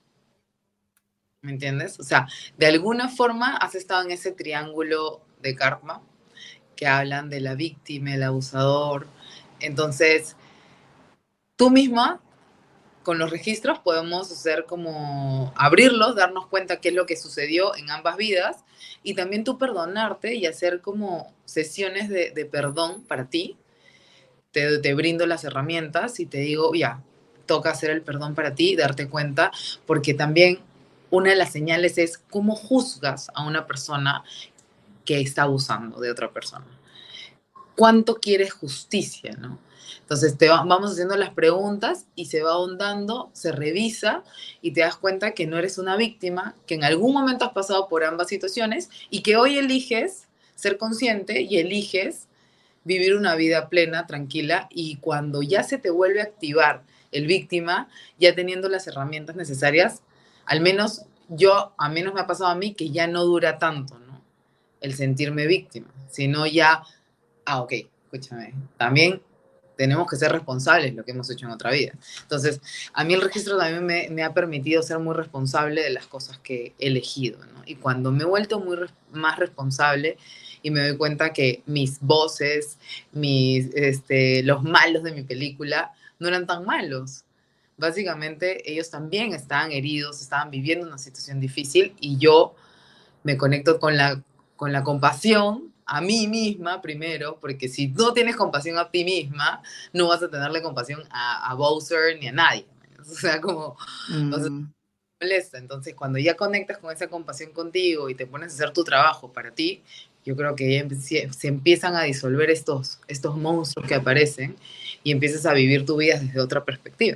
¿Me entiendes? O sea, de alguna forma has estado en ese triángulo de karma que hablan de la víctima, el abusador. Entonces, tú misma con los registros podemos hacer como abrirlos, darnos cuenta qué es lo que sucedió en ambas vidas y también tú perdonarte y hacer como sesiones de, de perdón para ti. Te, te brindo las herramientas y te digo, ya, toca hacer el perdón para ti, darte cuenta, porque también una de las señales es cómo juzgas a una persona que está abusando de otra persona. ¿Cuánto quieres justicia, no? Entonces te va, vamos haciendo las preguntas y se va ahondando, se revisa y te das cuenta que no eres una víctima, que en algún momento has pasado por ambas situaciones y que hoy eliges ser consciente y eliges vivir una vida plena, tranquila, y cuando ya se te vuelve a activar el víctima, ya teniendo las herramientas necesarias, al menos yo, a menos me ha pasado a mí, que ya no dura tanto, ¿no? El sentirme víctima, sino ya, ah, ok, escúchame, también tenemos que ser responsables de lo que hemos hecho en otra vida. Entonces, a mí el registro también me, me ha permitido ser muy responsable de las cosas que he elegido, ¿no? Y cuando me he vuelto muy res- más responsable y me doy cuenta que mis voces, mis, este, los malos de mi película no eran tan malos. Básicamente, ellos también estaban heridos, estaban viviendo una situación difícil y yo me conecto con la, con la compasión a mí misma primero, porque si no tienes compasión a ti misma, no vas a tenerle compasión a, a Bowser ni a nadie. O sea, como, o sea, Mm. molesta. Entonces, cuando ya conectas con esa compasión contigo y te pones a hacer tu trabajo para ti, yo creo que ya se empiezan a disolver estos, estos monstruos que aparecen y empiezas a vivir tu vida desde otra perspectiva.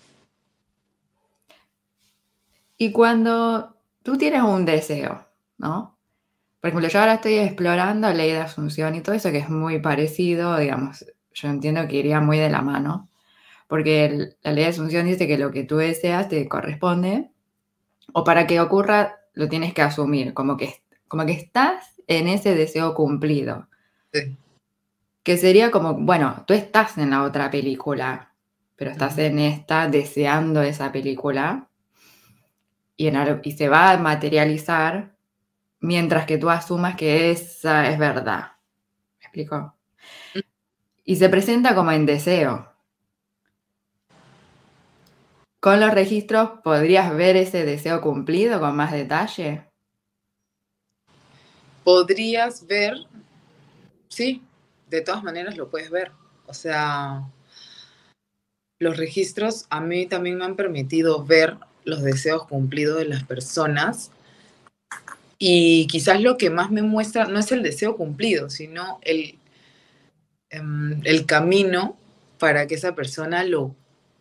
Y cuando tú tienes un deseo, ¿no? Por ejemplo, yo ahora estoy explorando ley de asunción y todo eso que es muy parecido, digamos, yo entiendo que iría muy de la mano, porque el- la ley de asunción dice que lo que tú deseas te corresponde, o para que ocurra lo tienes que asumir, como que, como que estás en ese deseo cumplido, Sí. que sería como, bueno, tú estás en la otra película, pero estás Ujú. en esta deseando esa película y, en, algo- y se va a materializar mientras que tú asumas que esa es verdad. ¿Me explico? Y se presenta como en deseo. Con los registros podrías ver ese deseo cumplido con más detalle. Podrías ver, sí, de todas maneras lo puedes ver. O sea, los registros a mí también me han permitido ver los deseos cumplidos de las personas Y quizás lo que más me muestra no es el deseo cumplido, sino el, em, el camino para que esa persona lo,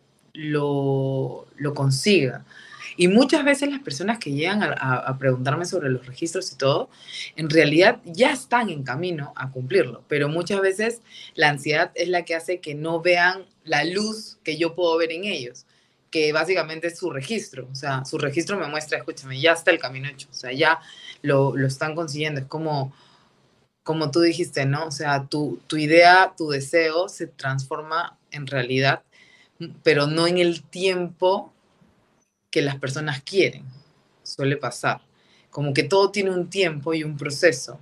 lo, lo consiga. Y muchas veces las personas que llegan a, a, a preguntarme sobre los registros y todo, en realidad ya están en camino a cumplirlo, pero muchas veces la ansiedad es la que hace que no vean la luz que yo puedo ver en ellos, que básicamente es su registro. O sea, su registro me muestra, escúchame, ya está el camino hecho, o sea, ya lo, lo están consiguiendo. Es como, como tú dijiste, ¿no? O sea, tu, tu idea, tu deseo se transforma en realidad, pero no en el tiempo que las personas quieren. Suele pasar. Como que todo tiene un tiempo y un proceso.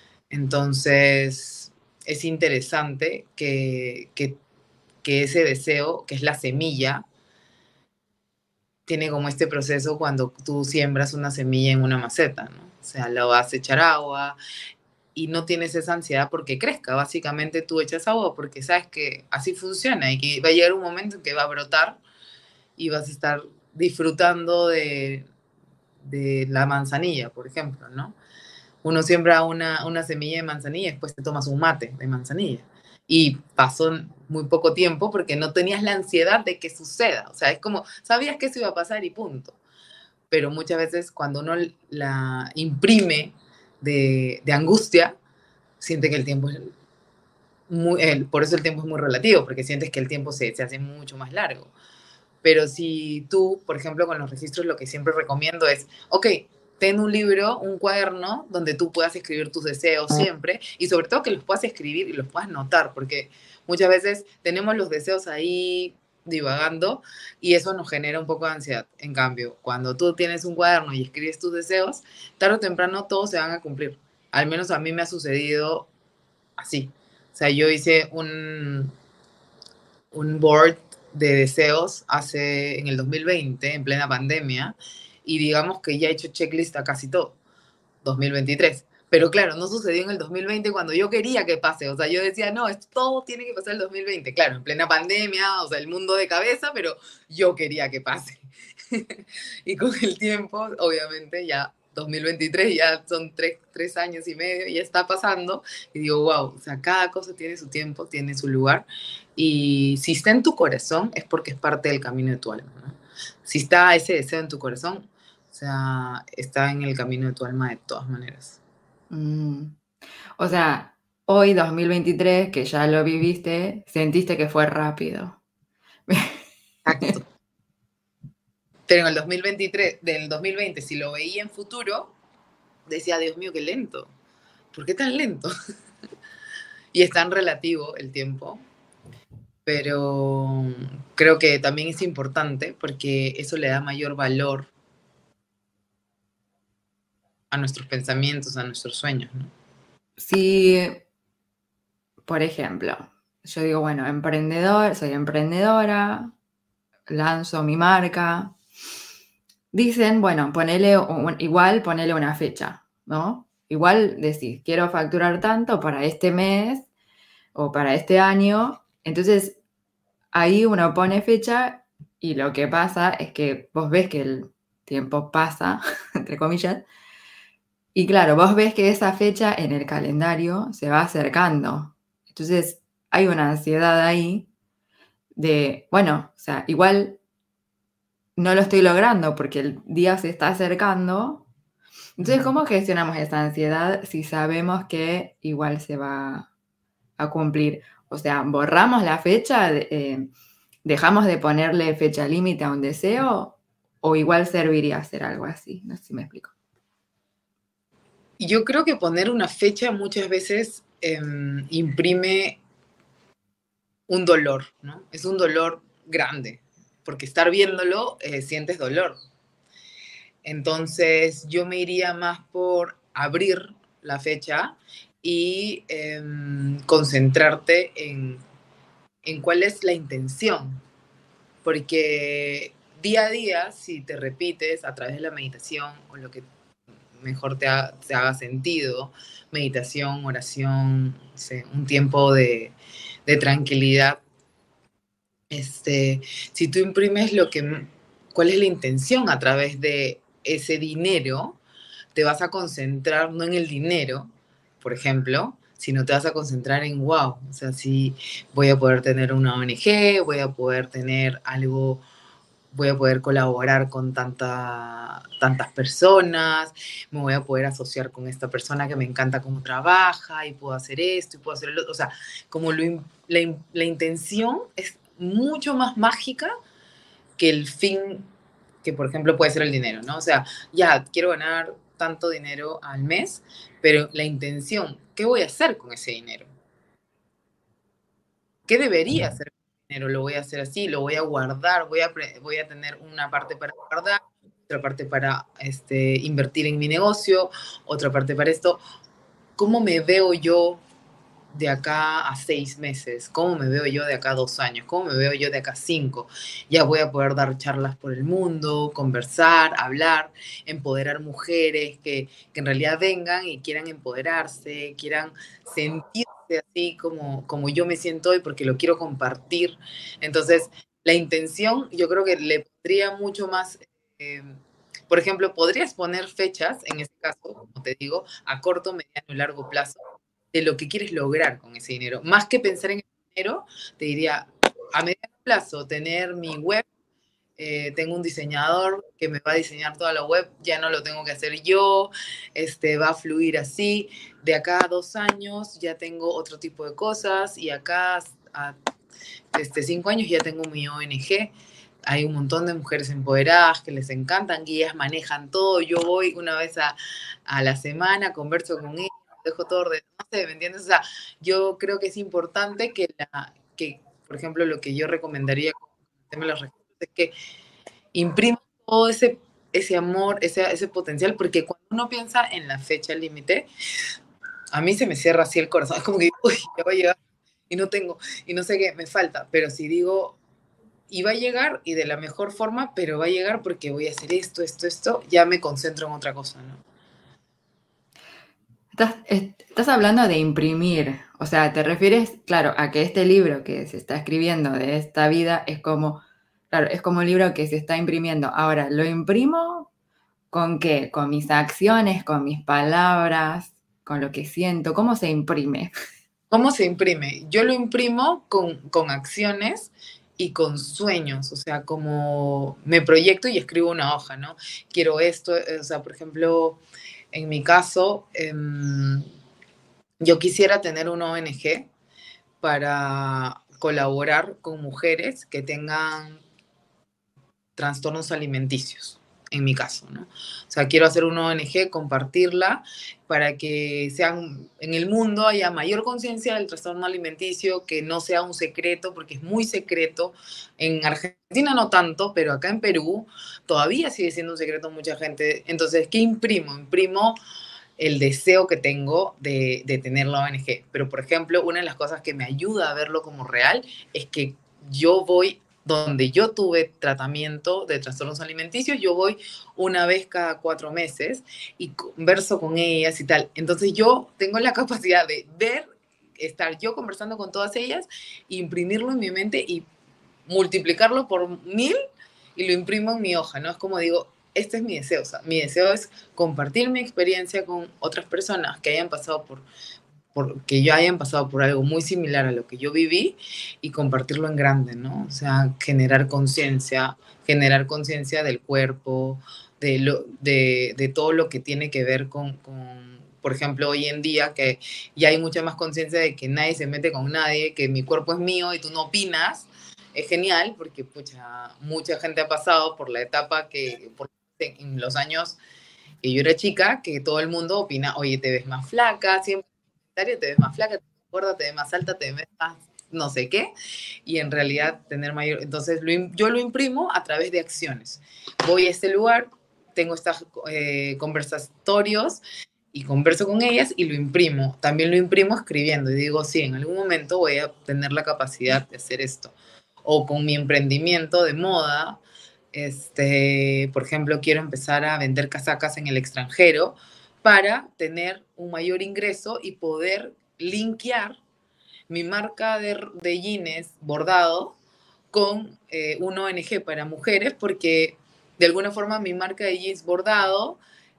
Entonces, es interesante que, que, que ese deseo, que es la semilla, tiene como este proceso cuando tú siembras una semilla en una maceta, ¿no? O sea, lo vas a echar agua y no tienes esa ansiedad porque crezca. Básicamente tú echas agua porque sabes que así funciona y que va a llegar un momento en que va a brotar y vas a estar disfrutando de, de la manzanilla, por ejemplo, ¿no? Uno siembra una, una semilla de manzanilla y después te tomas un mate de manzanilla. Y pasó muy poco tiempo porque no tenías la ansiedad de que suceda. O sea, es como, sabías que eso iba a pasar y punto. Pero muchas veces cuando uno la imprime de, de angustia, siente que el tiempo es muy, el, por eso el tiempo es muy relativo, porque sientes que el tiempo se, se hace mucho más largo. Pero si tú, por ejemplo, con los registros, lo que siempre recomiendo es, ok, ten un libro, un cuaderno, donde tú puedas escribir tus deseos siempre, y sobre todo que los puedas escribir y los puedas notar, porque muchas veces tenemos los deseos ahí divagando y eso nos genera un poco de ansiedad. En cambio, cuando tú tienes un cuaderno y escribes tus deseos, tarde o temprano todos se van a cumplir. Al menos a mí me ha sucedido así. O sea, yo hice un, un board de deseos hace en el dos mil veinte, en plena pandemia, y digamos que ya he hecho checklist a casi todo, dos mil veintitrés. Pero claro, no sucedió en el dos mil veinte cuando yo quería que pase. O sea, yo decía, no, esto todo tiene que pasar el dos mil veinte. Claro, en plena pandemia, o sea, el mundo de cabeza, pero yo quería que pase. Y con el tiempo, obviamente, ya dos mil veintitrés, ya son tres, tres años y medio, ya está pasando. Y digo, wow, o sea, cada cosa tiene su tiempo, tiene su lugar. Y si está en tu corazón, es porque es parte del camino de tu alma, ¿no? Si está ese deseo en tu corazón, o sea, está en el camino de tu alma de todas maneras. Mm. O sea, hoy dos mil veintitrés, que ya lo viviste, sentiste que fue rápido. Exacto. Pero en el dos mil veintitrés, del dos mil veinte, si lo veía en futuro, decía, Dios mío, qué lento. ¿Por qué tan lento? Y es tan relativo el tiempo, pero creo que también es importante porque eso le da mayor valor a nuestros pensamientos, a nuestros sueños, ¿no? Si, por ejemplo, yo digo, bueno, emprendedor, soy emprendedora, lanzo mi marca. Dicen, bueno, ponele un, igual ponele una fecha, ¿no? Igual decís, quiero facturar tanto para este mes o para este año. Entonces, ahí uno pone fecha y lo que pasa es que vos ves que el tiempo pasa, entre comillas, y claro, vos ves que esa fecha en el calendario se va acercando. Entonces, hay una ansiedad ahí de, bueno, o sea, igual no lo estoy logrando porque el día se está acercando. Entonces, ¿cómo gestionamos esa ansiedad si sabemos que igual se va a cumplir? O sea, ¿borramos la fecha? Eh, ¿Dejamos de ponerle fecha límite a un deseo? ¿O igual serviría hacer algo así? No sé si me explico. Y yo creo que poner una fecha muchas veces eh, imprime un dolor, ¿no? Es un dolor grande, porque estar viéndolo eh, sientes dolor. Entonces yo me iría más por abrir la fecha y eh, concentrarte en, en cuál es la intención, porque día a día, si te repites a través de la meditación o lo que mejor te, ha, te haga sentido, meditación, oración, no sé, un tiempo de, de tranquilidad, este, si tú imprimes lo que, cuál es la intención a través de ese dinero, te vas a concentrar no en el dinero, por ejemplo, sino te vas a concentrar en, wow, o sea, si voy a poder tener una O N G, voy a poder tener algo, voy a poder colaborar con tanta, tantas personas, me voy a poder asociar con esta persona que me encanta cómo trabaja y puedo hacer esto y puedo hacer lo otro. O sea, como lo, la, la intención es mucho más mágica que el fin, que por ejemplo puede ser el dinero, ¿no? O sea, ya quiero ganar tanto dinero al mes, pero la intención, ¿qué voy a hacer con ese dinero? ¿Qué debería hacer con ese dinero? Lo voy a hacer así, lo voy a guardar, voy a, voy a tener una parte para guardar, otra parte para este, invertir en mi negocio, otra parte para esto. ¿Cómo me veo yo de acá a seis meses? ¿Cómo me veo yo de acá a dos años? ¿Cómo me veo yo de acá a cinco? Ya voy a poder dar charlas por el mundo, conversar, hablar, empoderar mujeres que, que en realidad vengan y quieran empoderarse, quieran sentirse así como, como yo me siento hoy porque lo quiero compartir. Entonces, la intención yo creo que le pondría mucho más... Eh, por ejemplo, podrías poner fechas, en este caso, como te digo, a corto, mediano y largo plazo, de lo que quieres lograr con ese dinero. Más que pensar en el dinero, te diría, a mediano plazo, tener mi web, eh, tengo un diseñador que me va a diseñar toda la web, ya no lo tengo que hacer yo, este, va a fluir así. De acá a dos años ya tengo otro tipo de cosas y acá a este, cinco años ya tengo mi O N G. Hay un montón de mujeres empoderadas que les encantan, que ellas manejan todo. Yo voy una vez a, a la semana, converso con ellas, dejo todo ordenado, no sé, ¿me entiendes? O sea, yo creo que es importante que, la, que por ejemplo, lo que yo recomendaría con el tema de los registros es que imprima todo ese, ese amor, ese, ese potencial, porque cuando uno piensa en la fecha límite, a mí se me cierra así el corazón, es como que, uy, ya va a llegar y no tengo, y no sé qué, me falta, pero si digo, y va a llegar, y de la mejor forma, pero va a llegar porque voy a hacer esto, esto, esto, ya me concentro en otra cosa, ¿no? Estás, estás hablando de imprimir, o sea, te refieres, claro, a que este libro que se está escribiendo de esta vida es como, claro, es como un libro que se está imprimiendo. Ahora, ¿lo imprimo con qué? ¿Con mis acciones, con mis palabras, con lo que siento? ¿Cómo se imprime? ¿Cómo se imprime? Yo lo imprimo con, con acciones y con sueños, o sea, como me proyecto y escribo una hoja, ¿no? Quiero esto, o sea, por ejemplo, en mi caso, eh, yo quisiera tener una O N G para colaborar con mujeres que tengan trastornos alimenticios, en mi caso, ¿no? O sea, quiero hacer una O N G, compartirla para que sean, en el mundo haya mayor conciencia del trastorno alimenticio, que no sea un secreto, porque es muy secreto. En Argentina no tanto, pero acá en Perú todavía sigue siendo un secreto mucha gente. Entonces, ¿qué imprimo? Imprimo el deseo que tengo de, de tener la O N G. Pero, por ejemplo, una de las cosas que me ayuda a verlo como real es que yo voy donde yo tuve tratamiento de trastornos alimenticios, yo voy una vez cada cuatro meses y converso con ellas y tal. Entonces yo tengo la capacidad de ver, estar yo conversando con todas ellas, imprimirlo en mi mente y multiplicarlo por mil y lo imprimo en mi hoja, ¿no? Es como digo, este es mi deseo, o sea, mi deseo es compartir mi experiencia con otras personas que hayan pasado por, por, que yo hayan pasado por algo muy similar a lo que yo viví y compartirlo en grande, ¿no? O sea, generar conciencia, generar conciencia del cuerpo, de, lo, de, de todo lo que tiene que ver con, con, por ejemplo, hoy en día que ya hay mucha más conciencia de que nadie se mete con nadie, que mi cuerpo es mío y tú no opinas. Es genial porque pucha, mucha gente ha pasado por la etapa que por, en los años que yo era chica, que todo el mundo opina, oye, te ves más flaca, siempre te ves más flaca, te ves gorda, te ves más alta, te ves más no sé qué, y en realidad tener mayor, entonces lo, yo lo imprimo a través de acciones. Voy a este lugar, tengo estos eh, conversatorios y converso con ellas y lo imprimo. También lo imprimo escribiendo y digo, sí, en algún momento voy a tener la capacidad de hacer esto. O con mi emprendimiento de moda, este, por ejemplo, quiero empezar a vender casacas en el extranjero para tener un mayor ingreso y poder linkear mi marca de, de jeans bordado con eh, un O N G para mujeres, porque de alguna forma mi marca de jeans bordado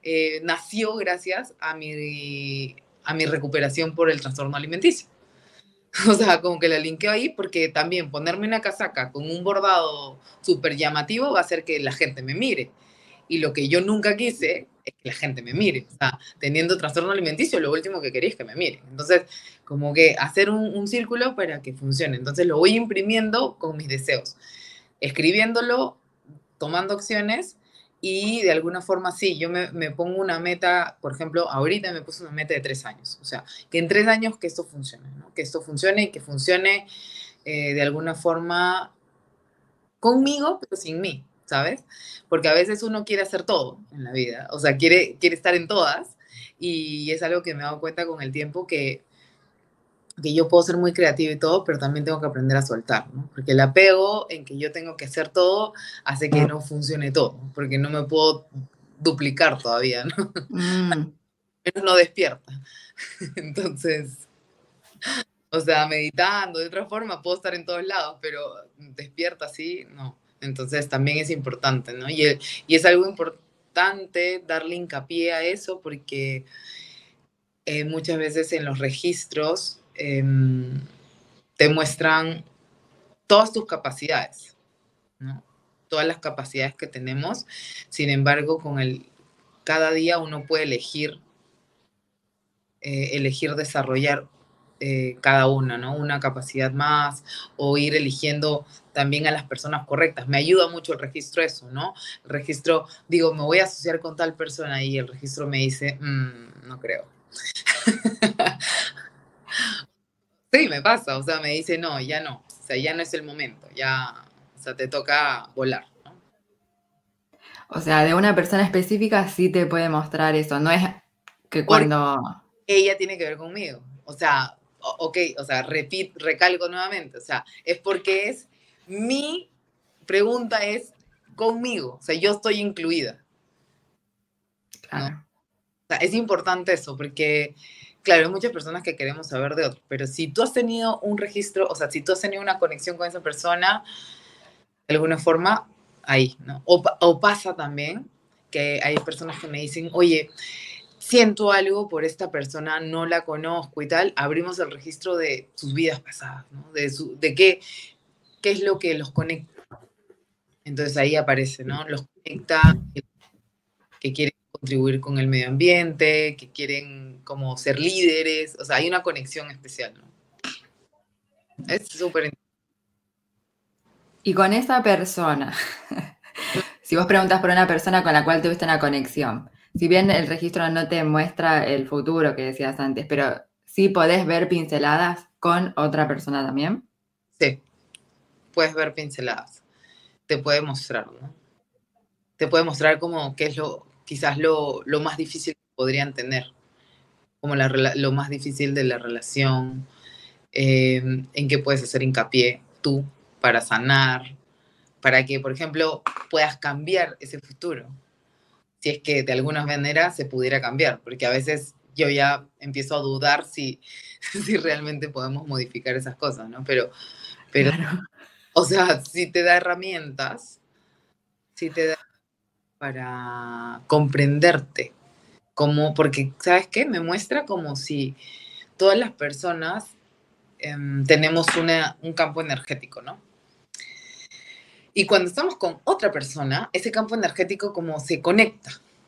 eh, nació gracias a mi, a mi recuperación por el trastorno alimenticio. O sea, como que la linkeo ahí porque también ponerme una casaca con un bordado súper llamativo va a hacer que la gente me mire. Y lo que yo nunca quise es que la gente me mire. O sea, teniendo trastorno alimenticio, lo último que quería es que me miren. Entonces, como que hacer un, un círculo para que funcione. Entonces, lo voy imprimiendo con mis deseos, escribiéndolo, tomando acciones y de alguna forma sí, yo me, me pongo una meta, por ejemplo, ahorita me puse una meta de tres años. O sea, que en tres años que esto funcione, ¿no? Que esto funcione y que funcione eh, de alguna forma conmigo, pero sin mí, ¿sabes? Porque a veces uno quiere hacer todo en la vida, o sea, quiere, quiere estar en todas y es algo que me he dado cuenta con el tiempo que, que yo puedo ser muy creativa y todo, pero también tengo que aprender a soltar, ¿no? Porque el apego en que yo tengo que hacer todo hace que no funcione todo, porque no me puedo duplicar todavía, ¿no? Mm. Menos no despierta. Entonces, o sea, meditando de otra forma puedo estar en todos lados, pero despierta así, no. Entonces también es importante, ¿no? Y, y es algo importante darle hincapié a eso porque eh, muchas veces en los registros eh, te muestran todas tus capacidades, ¿no? Todas las capacidades que tenemos. Sin embargo, con el, cada día uno puede elegir, eh, elegir desarrollar eh, cada una, ¿no? Una capacidad más o ir eligiendo también a las personas correctas. Me ayuda mucho el registro eso, ¿no? El registro, digo, me voy a asociar con tal persona y el registro me dice, mmm, no creo. Sí, me pasa, o sea, me dice, no, ya no, o sea, ya no es el momento, ya, o sea, te toca volar, ¿no? O sea, de una persona específica sí te puede mostrar eso, no es que Porque cuando... ella tiene que ver conmigo, o sea, ok, o sea, repito, recalco nuevamente, o sea, es porque es mi pregunta es conmigo, o sea, yo estoy incluida, ¿no? Claro. O sea, es importante eso, porque, claro, hay muchas personas que queremos saber de otros, pero si tú has tenido un registro, o sea, si tú has tenido una conexión con esa persona, de alguna forma, ahí, ¿no? O, o pasa también que hay personas que me dicen, oye, siento algo por esta persona, no la conozco y tal, abrimos el registro de sus vidas pasadas, ¿no? De, su, de qué, qué es lo que los conecta. Entonces ahí aparece, ¿no? Los conecta, que quieren contribuir con el medio ambiente, que quieren como ser líderes, o sea, hay una conexión especial, ¿no? Es súper interesante. Y con esa persona, si vos preguntas por una persona con la cual tuviste una conexión, si bien el registro no te muestra el futuro que decías antes, pero sí podés ver pinceladas con otra persona también. Sí, puedes ver pinceladas, te puede mostrar, ¿no? Te puede mostrar como qué es lo, quizás lo, lo más difícil que podrían tener, como la, lo más difícil de la relación, eh, en qué puedes hacer hincapié tú para sanar, para que, por ejemplo, puedas cambiar ese futuro, si es que de alguna manera se pudiera cambiar, porque a veces yo ya empiezo a dudar si, si realmente podemos modificar esas cosas, ¿no? Pero, pero Claro. o sea, si te da herramientas, si te da para comprenderte, como, porque, ¿sabes qué? Me muestra como si todas las personas eh, tenemos una, un campo energético, ¿no? Y cuando estamos con otra persona, ese campo energético como se conecta.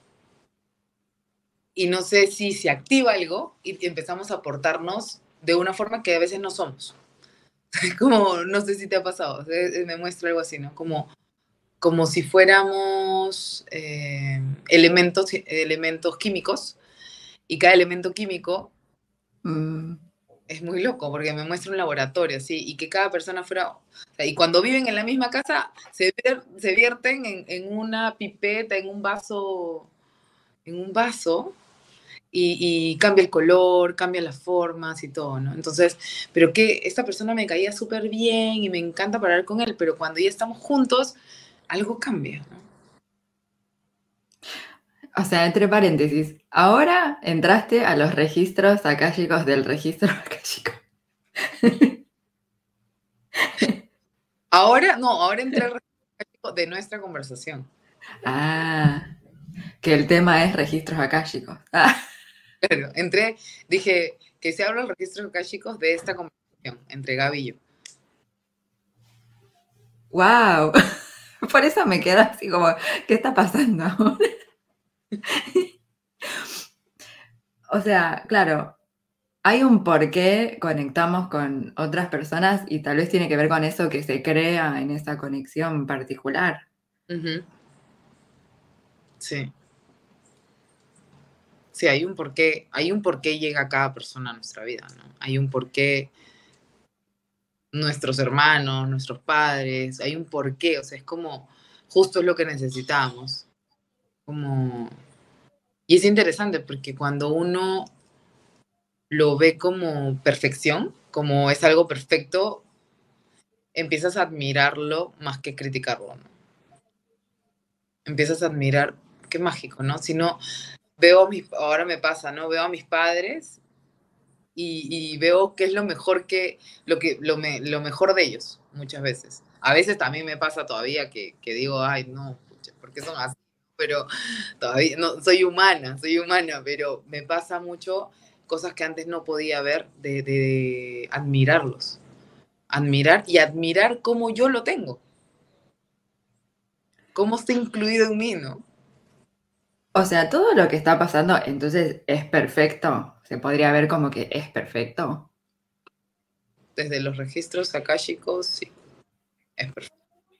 Y no sé si se activa algo y empezamos a aportarnos de una forma que a veces no somos. Como, no sé si te ha pasado, me muestra algo así, ¿no? Como, como si fuéramos eh, elementos, elementos químicos y cada elemento químico Mm. es muy loco porque me muestra un laboratorio, sí, y que cada persona fuera, o sea, y cuando viven en la misma casa, se, vier, se vierten en, en, una pipeta, en un vaso, en un vaso, y, y cambia el color, cambia las formas y todo, ¿no? Entonces, pero que esta persona me caía súper bien y me encanta parar con él, pero cuando ya estamos juntos, algo cambia, ¿no? O sea, entre paréntesis, ahora entraste a los registros akáshicos del registro akáshico. Ahora, no, ahora entré al registro de nuestra conversación. Ah. Que el tema es registros akáshicos. Ah. Claro, entré, dije que se habla el registro akáshicos de esta conversación entre Gaby y yo. ¡Wow! Por eso me quedo así como, ¿qué está pasando ahora? O sea, claro, hay un por qué conectamos con otras personas y tal vez tiene que ver con eso que se crea en esa conexión particular. Uh-huh. Sí. Sí, hay un porqué, hay un porqué llega cada persona a nuestra vida, ¿no? Hay un porqué nuestros hermanos, nuestros padres, hay un porqué, o sea, es como justo es lo que necesitamos. Como... Y es interesante porque cuando uno lo ve como perfección, como es algo perfecto, empiezas a admirarlo más que criticarlo, ¿no? Empiezas a admirar, qué mágico, ¿no? Si no, veo a mis, ahora me pasa, ¿no? Veo a mis padres y, y veo qué es lo mejor que, lo que, lo, me, lo mejor de ellos, muchas veces. A veces también me pasa todavía que, que digo, ay, no, pucha, ¿por qué son así? Pero todavía, no, soy humana, soy humana, pero me pasa mucho cosas que antes no podía ver, de, de admirarlos. Admirar y admirar cómo yo lo tengo. Cómo está incluido en mí, ¿no? O sea, todo lo que está pasando entonces es perfecto. Se podría ver como que es perfecto. Desde los registros akáshicos, sí, es perfecto.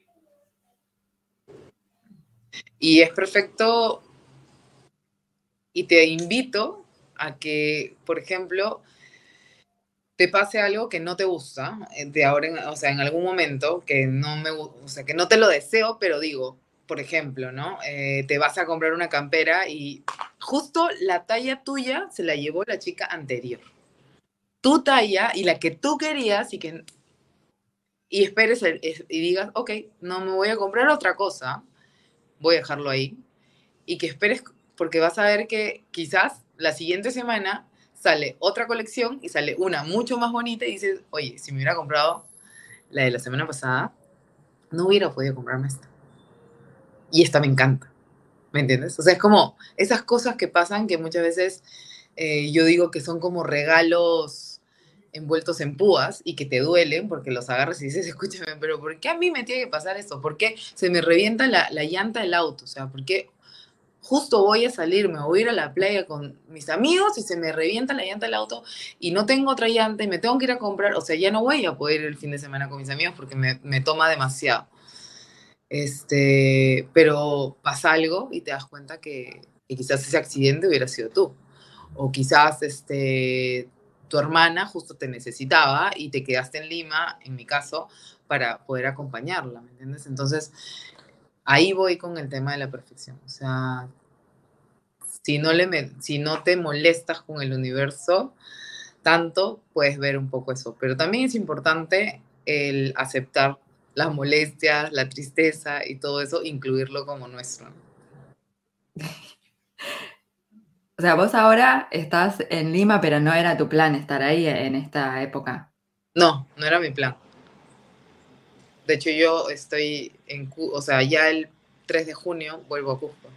Y es perfecto, y te invito a que, por ejemplo, te pase algo que no te gusta, eh, de ahora, en, o sea, en algún momento, que no me, o sea, que no te lo deseo, pero digo, por ejemplo, ¿no? Eh, te vas a comprar una campera y justo la talla tuya se la llevó la chica anterior. Tu talla y la que tú querías y que y esperes el, y digas, ok, no me voy a comprar otra cosa, voy a dejarlo ahí, y que esperes, porque vas a ver que quizás la siguiente semana sale otra colección y sale una mucho más bonita y dices, oye, si me hubiera comprado la de la semana pasada, no hubiera podido comprarme esta. Y esta me encanta, ¿me entiendes? O sea, es como esas cosas que pasan que muchas veces eh, yo digo que son como regalos envueltos en púas y que te duelen porque los agarras y dices, escúchame, pero ¿por qué a mí me tiene que pasar esto? ¿Por qué se me revienta la, la llanta del auto? O sea, ¿por qué justo voy a salir, me voy a ir a la playa con mis amigos y se me revienta la llanta del auto y no tengo otra llanta y me tengo que ir a comprar? O sea, ya no voy a poder ir el fin de semana con mis amigos porque me, me toma demasiado. Este, pero pasa algo y te das cuenta que, que quizás ese accidente hubiera sido tú. O quizás este, tu hermana justo te necesitaba y te quedaste en Lima, en mi caso, para poder acompañarla, ¿me entiendes? Entonces, ahí voy con el tema de la perfección. O sea, si no, le, si no te molestas con el universo tanto, puedes ver un poco eso. Pero también es importante el aceptar las molestias, la tristeza y todo eso, incluirlo como nuestro. O sea, vos ahora estás en Lima, pero no era tu plan estar ahí en esta época. No, no era mi plan. De hecho, yo estoy en, o sea, ya el tres de junio vuelvo a Cusco.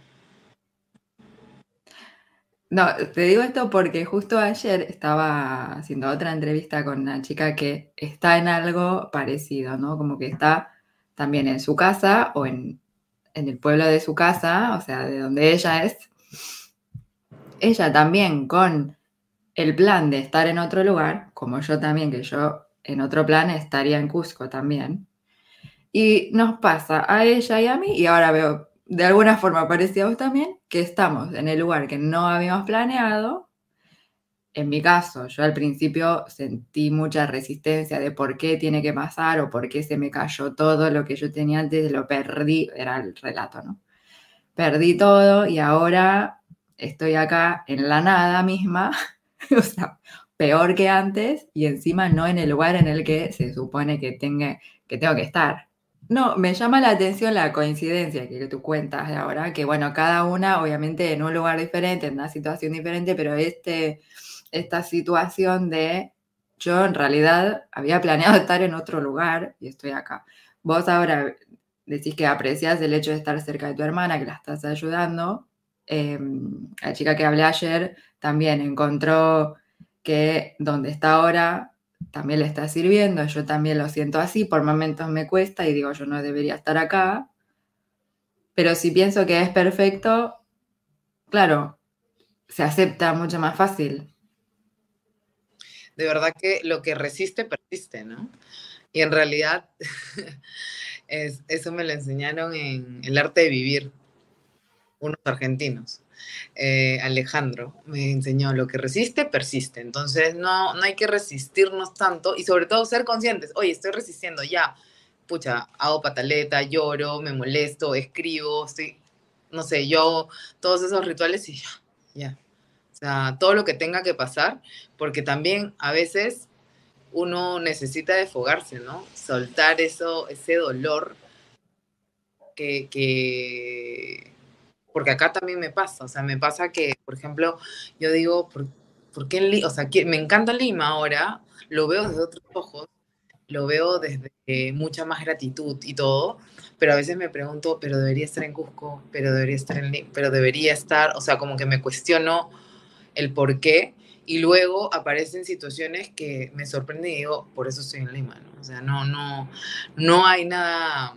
No, te digo esto porque justo ayer estaba haciendo otra entrevista con una chica que está en algo parecido, ¿no? Como que está también en su casa o en, en el pueblo de su casa, o sea, de donde ella es. Ella también con el plan de estar en otro lugar, como yo también, que yo en otro plan estaría en Cusco también. Y nos pasa a ella y a mí, y ahora veo de alguna forma parecida a vos también, que estamos en el lugar que no habíamos planeado. En mi caso, yo al principio sentí mucha resistencia de por qué tiene que pasar o por qué se me cayó todo lo que yo tenía antes, lo perdí, era el relato, ¿no? Perdí todo y ahora estoy acá en la nada misma, o sea, peor que antes y encima no en el lugar en el que se supone que, tenga, que tengo que estar. No, me llama la atención la coincidencia que tú cuentas de ahora, que bueno, cada una obviamente en un lugar diferente, en una situación diferente, pero este, esta situación de yo en realidad había planeado estar en otro lugar y estoy acá. Vos ahora decís que aprecias el hecho de estar cerca de tu hermana, que la estás ayudando, eh, la chica que hablé ayer también encontró que donde está ahora también le está sirviendo, yo también lo siento así, por momentos me cuesta y digo, yo no debería estar acá, pero si pienso que es perfecto, claro, se acepta mucho más fácil. De verdad que lo que resiste, persiste, ¿no? Y en realidad, es, eso me lo enseñaron en El arte de vivir, unos argentinos. Eh, Alejandro me enseñó, lo que resiste, persiste. Entonces, no, no hay que resistirnos tanto y sobre todo ser conscientes. Oye, estoy resistiendo, ya. Pucha, hago pataleta, lloro, me molesto, escribo, estoy, no sé, yo todos esos rituales y ya, ya. O sea, todo lo que tenga que pasar, porque también a veces uno necesita desfogarse, ¿no? Soltar eso, ese dolor que, que, porque acá también me pasa, o sea, me pasa que, por ejemplo, yo digo, ¿por, por qué en Lima? O sea, que me encanta Lima ahora, lo veo desde otros ojos, lo veo desde eh, mucha más gratitud y todo, pero a veces me pregunto, pero debería estar en Cusco, pero debería estar en Lima, pero debería estar, o sea, como que me cuestiono el por qué, y luego aparecen situaciones que me sorprenden y digo, por eso estoy en Lima, ¿no? O sea, no, no, no hay nada,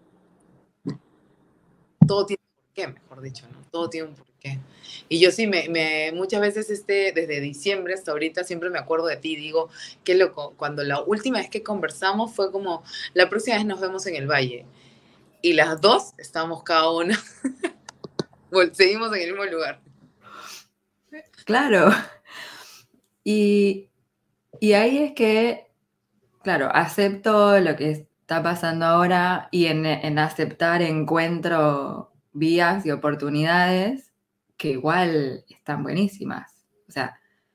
todo tiene un porqué, mejor dicho, ¿no? Todo tiene un porqué. Y yo sí, me, me, muchas veces este, desde diciembre hasta ahorita siempre me acuerdo de ti, digo, qué loco, cuando la última vez que conversamos fue como, la próxima vez nos vemos en el Valle. Y las dos estamos cada una, seguimos en el mismo lugar. Claro. Y, y ahí es que, claro, acepto lo que está pasando ahora y en, en aceptar encuentro vías y oportunidades que igual están buenísimas. O sea,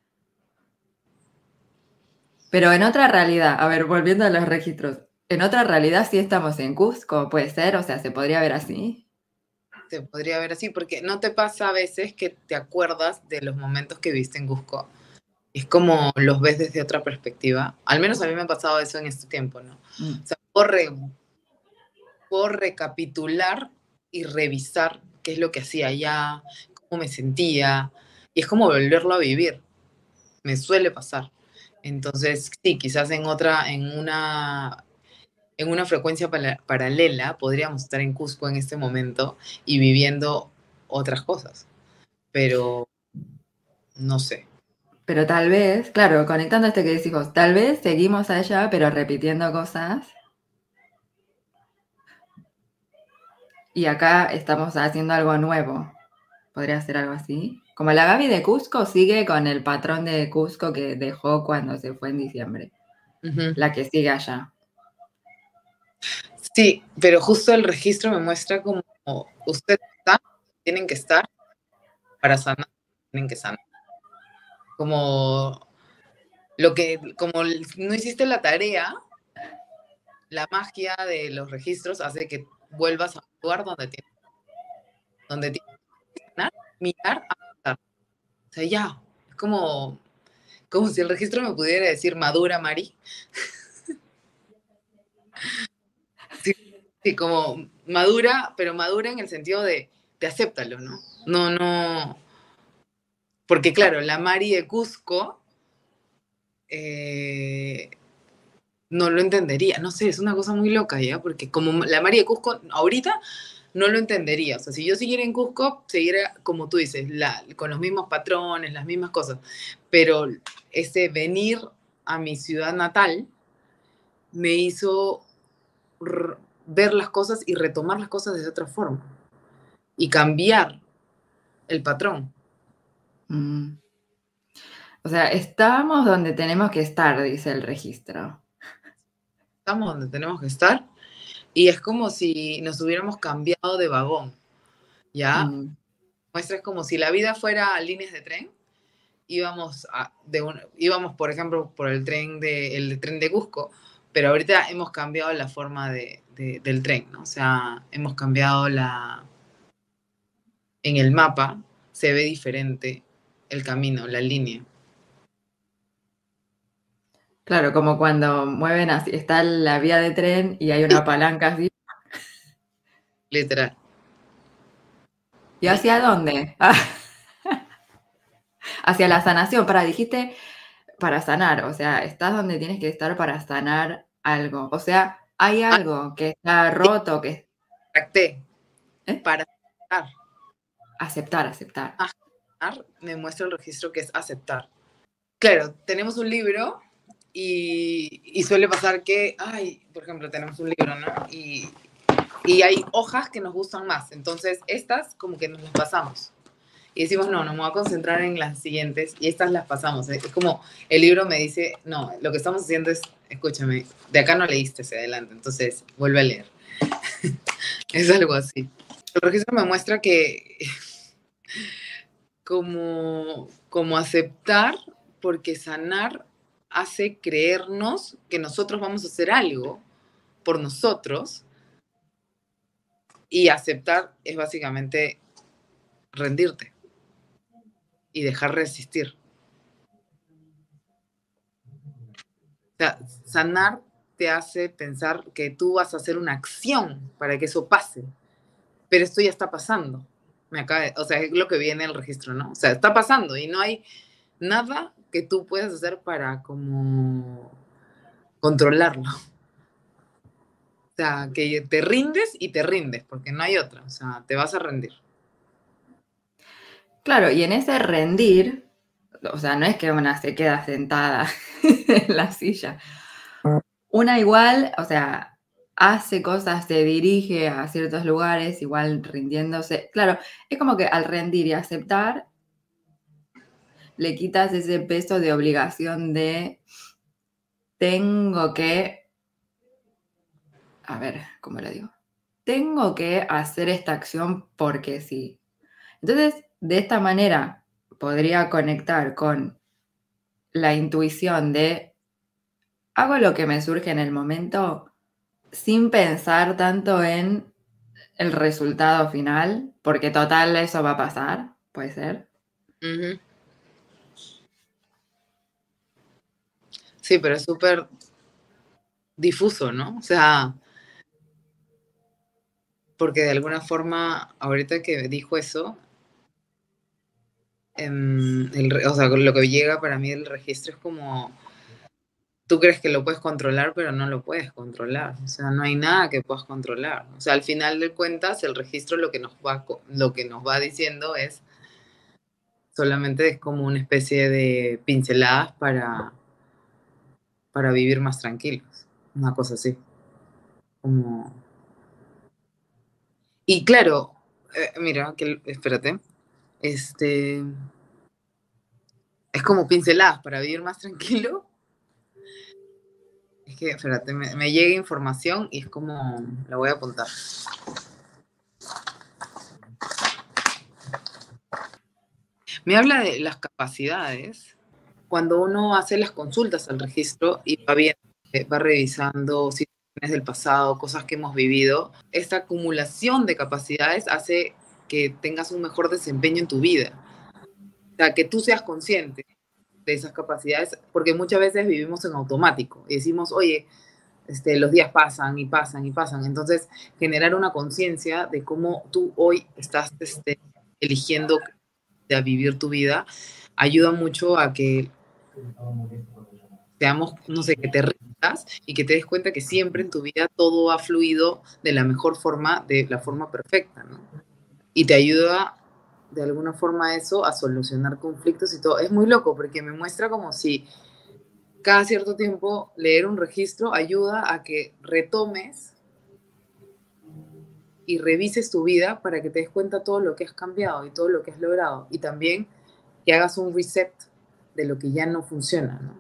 pero en otra realidad, a ver, volviendo a los registros, en otra realidad sí estamos en Cusco, puede ser, o sea, se podría ver así. Se podría ver así, porque no te pasa a veces que te acuerdas de los momentos que viste en Cusco. Es como los ves desde otra perspectiva. Al menos a mí me ha pasado eso en este tiempo, ¿no? Mm. O sea, puedo, re, puedo recapitular y revisar qué es lo que hacía allá, cómo me sentía, y es como volverlo a vivir. Me suele pasar. Entonces, sí, quizás en otra, en una, en una frecuencia para, paralela, podríamos estar en Cusco en este momento y viviendo otras cosas, pero no sé. Pero tal vez, claro, conectando esto que decís vos, tal vez seguimos allá, pero repitiendo cosas. Y acá estamos haciendo algo nuevo. Podría ser algo así. Como la Gaby de Cusco sigue con el patrón de Cusco que dejó cuando se fue en diciembre. Uh-huh. La que sigue allá. Sí, pero justo el registro me muestra como ustedes están, tienen que estar para sanar, tienen que sanar. Como lo que, como no hiciste la tarea, la magia de los registros hace que vuelvas a un lugar donde tienes, donde tienes que sanar, mirar, avanzar. O sea, ya, es como, como si el registro me pudiera decir madura, Mari. Sí, sí, como madura, pero madura en el sentido de, de acéptalo, ¿no? No, no, porque claro, la Mari de Cusco eh, no lo entendería, no sé, es una cosa muy loca ya, porque como la Mari de Cusco ahorita no lo entendería, o sea, si yo siguiera en Cusco, seguiría como tú dices, la, con los mismos patrones, las mismas cosas, pero ese venir a mi ciudad natal me hizo ver las cosas y retomar las cosas de otra forma y cambiar el patrón. Mm. O sea, estamos donde tenemos que estar, dice el registro. Estamos donde tenemos que estar y es como si nos hubiéramos cambiado de vagón, ¿ya? Mm. Muestra es como si la vida fuera líneas de tren, íbamos, a, de un, íbamos por ejemplo, por el tren de, el tren de Cusco, pero ahorita hemos cambiado la forma de, de, del tren, ¿no? O sea, hemos cambiado la... En el mapa se ve diferente el camino, la línea. Claro, como cuando mueven así, está la vía de tren y hay una palanca así. Literal. ¿Y hacia dónde? Hacia la sanación. Para, dijiste para sanar, o sea, estás donde tienes que estar para sanar algo. O sea, hay Ah, algo que está roto, que... contacté ¿eh? para aceptar. Aceptar, aceptar. Aceptar, me muestra el registro que es aceptar. Claro, tenemos un libro y, y suele pasar que, ay, por ejemplo, tenemos un libro, ¿no? Y, y hay hojas que nos gustan más. Entonces, estas como que nos las pasamos. Y decimos, no, no me voy a concentrar en las siguientes y estas las pasamos. Es como el libro me dice, no, lo que estamos haciendo es, escúchame, de acá no leíste hacia adelante, entonces vuelve a leer. Es algo así. El registro me muestra que como, como aceptar, porque sanar hace creernos que nosotros vamos a hacer algo por nosotros, y aceptar es básicamente rendirte y dejar resistir. O sea, sanar te hace pensar que tú vas a hacer una acción para que eso pase, pero esto ya está pasando. Me acaba de, o sea, es lo que viene en el registro, ¿no? O sea, está pasando y no hay nada que tú puedas hacer para como controlarlo. O sea, que te rindes y te rindes, porque no hay otra. O sea, te vas a rendir. Claro, y en ese rendir, o sea, no es que una se queda sentada en la silla. Una igual, o sea, hace cosas, se dirige a ciertos lugares, igual rindiéndose. Claro, es como que al rendir y aceptar, le quitas ese peso de obligación de tengo que, a ver, ¿cómo lo digo? Tengo que hacer esta acción porque sí. Entonces, de esta manera podría conectar con la intuición de hago lo que me surge en el momento sin pensar tanto en el resultado final, porque total eso va a pasar, puede ser. Uh-huh. Sí, pero es súper difuso, ¿no? O sea, porque de alguna forma, ahorita que dijo eso, em, el, o sea, lo que llega para mí del registro es como, tú crees que lo puedes controlar, pero no lo puedes controlar. O sea, no hay nada que puedas controlar. O sea, al final de cuentas, el registro lo que nos va, lo que nos va diciendo es, solamente es como una especie de pinceladas para, para vivir más tranquilos. Una cosa así. Como... Y claro, eh, mira, que, espérate, este, es como pinceladas para vivir más tranquilo. Es que, espérate, me, me llega información y es como, la voy a apuntar. Me habla de las capacidades. Cuando uno hace las consultas al registro y va viendo, va revisando situaciones del pasado, cosas que hemos vivido, esta acumulación de capacidades hace que tengas un mejor desempeño en tu vida. O sea, que tú seas consciente de esas capacidades, porque muchas veces vivimos en automático y decimos, oye, este, los días pasan y pasan y pasan. Entonces, generar una conciencia de cómo tú hoy estás este, eligiendo de vivir tu vida ayuda mucho a que seamos, no sé, que te rindas y que te des cuenta que siempre en tu vida todo ha fluido de la mejor forma, de la forma perfecta, ¿no? Y te ayuda de alguna forma eso a solucionar conflictos y todo. Es muy loco porque me muestra como si cada cierto tiempo leer un registro ayuda a que retomes y revises tu vida para que te des cuenta todo lo que has cambiado y todo lo que has logrado. Y también que hagas un reset de lo que ya no funciona, ¿no?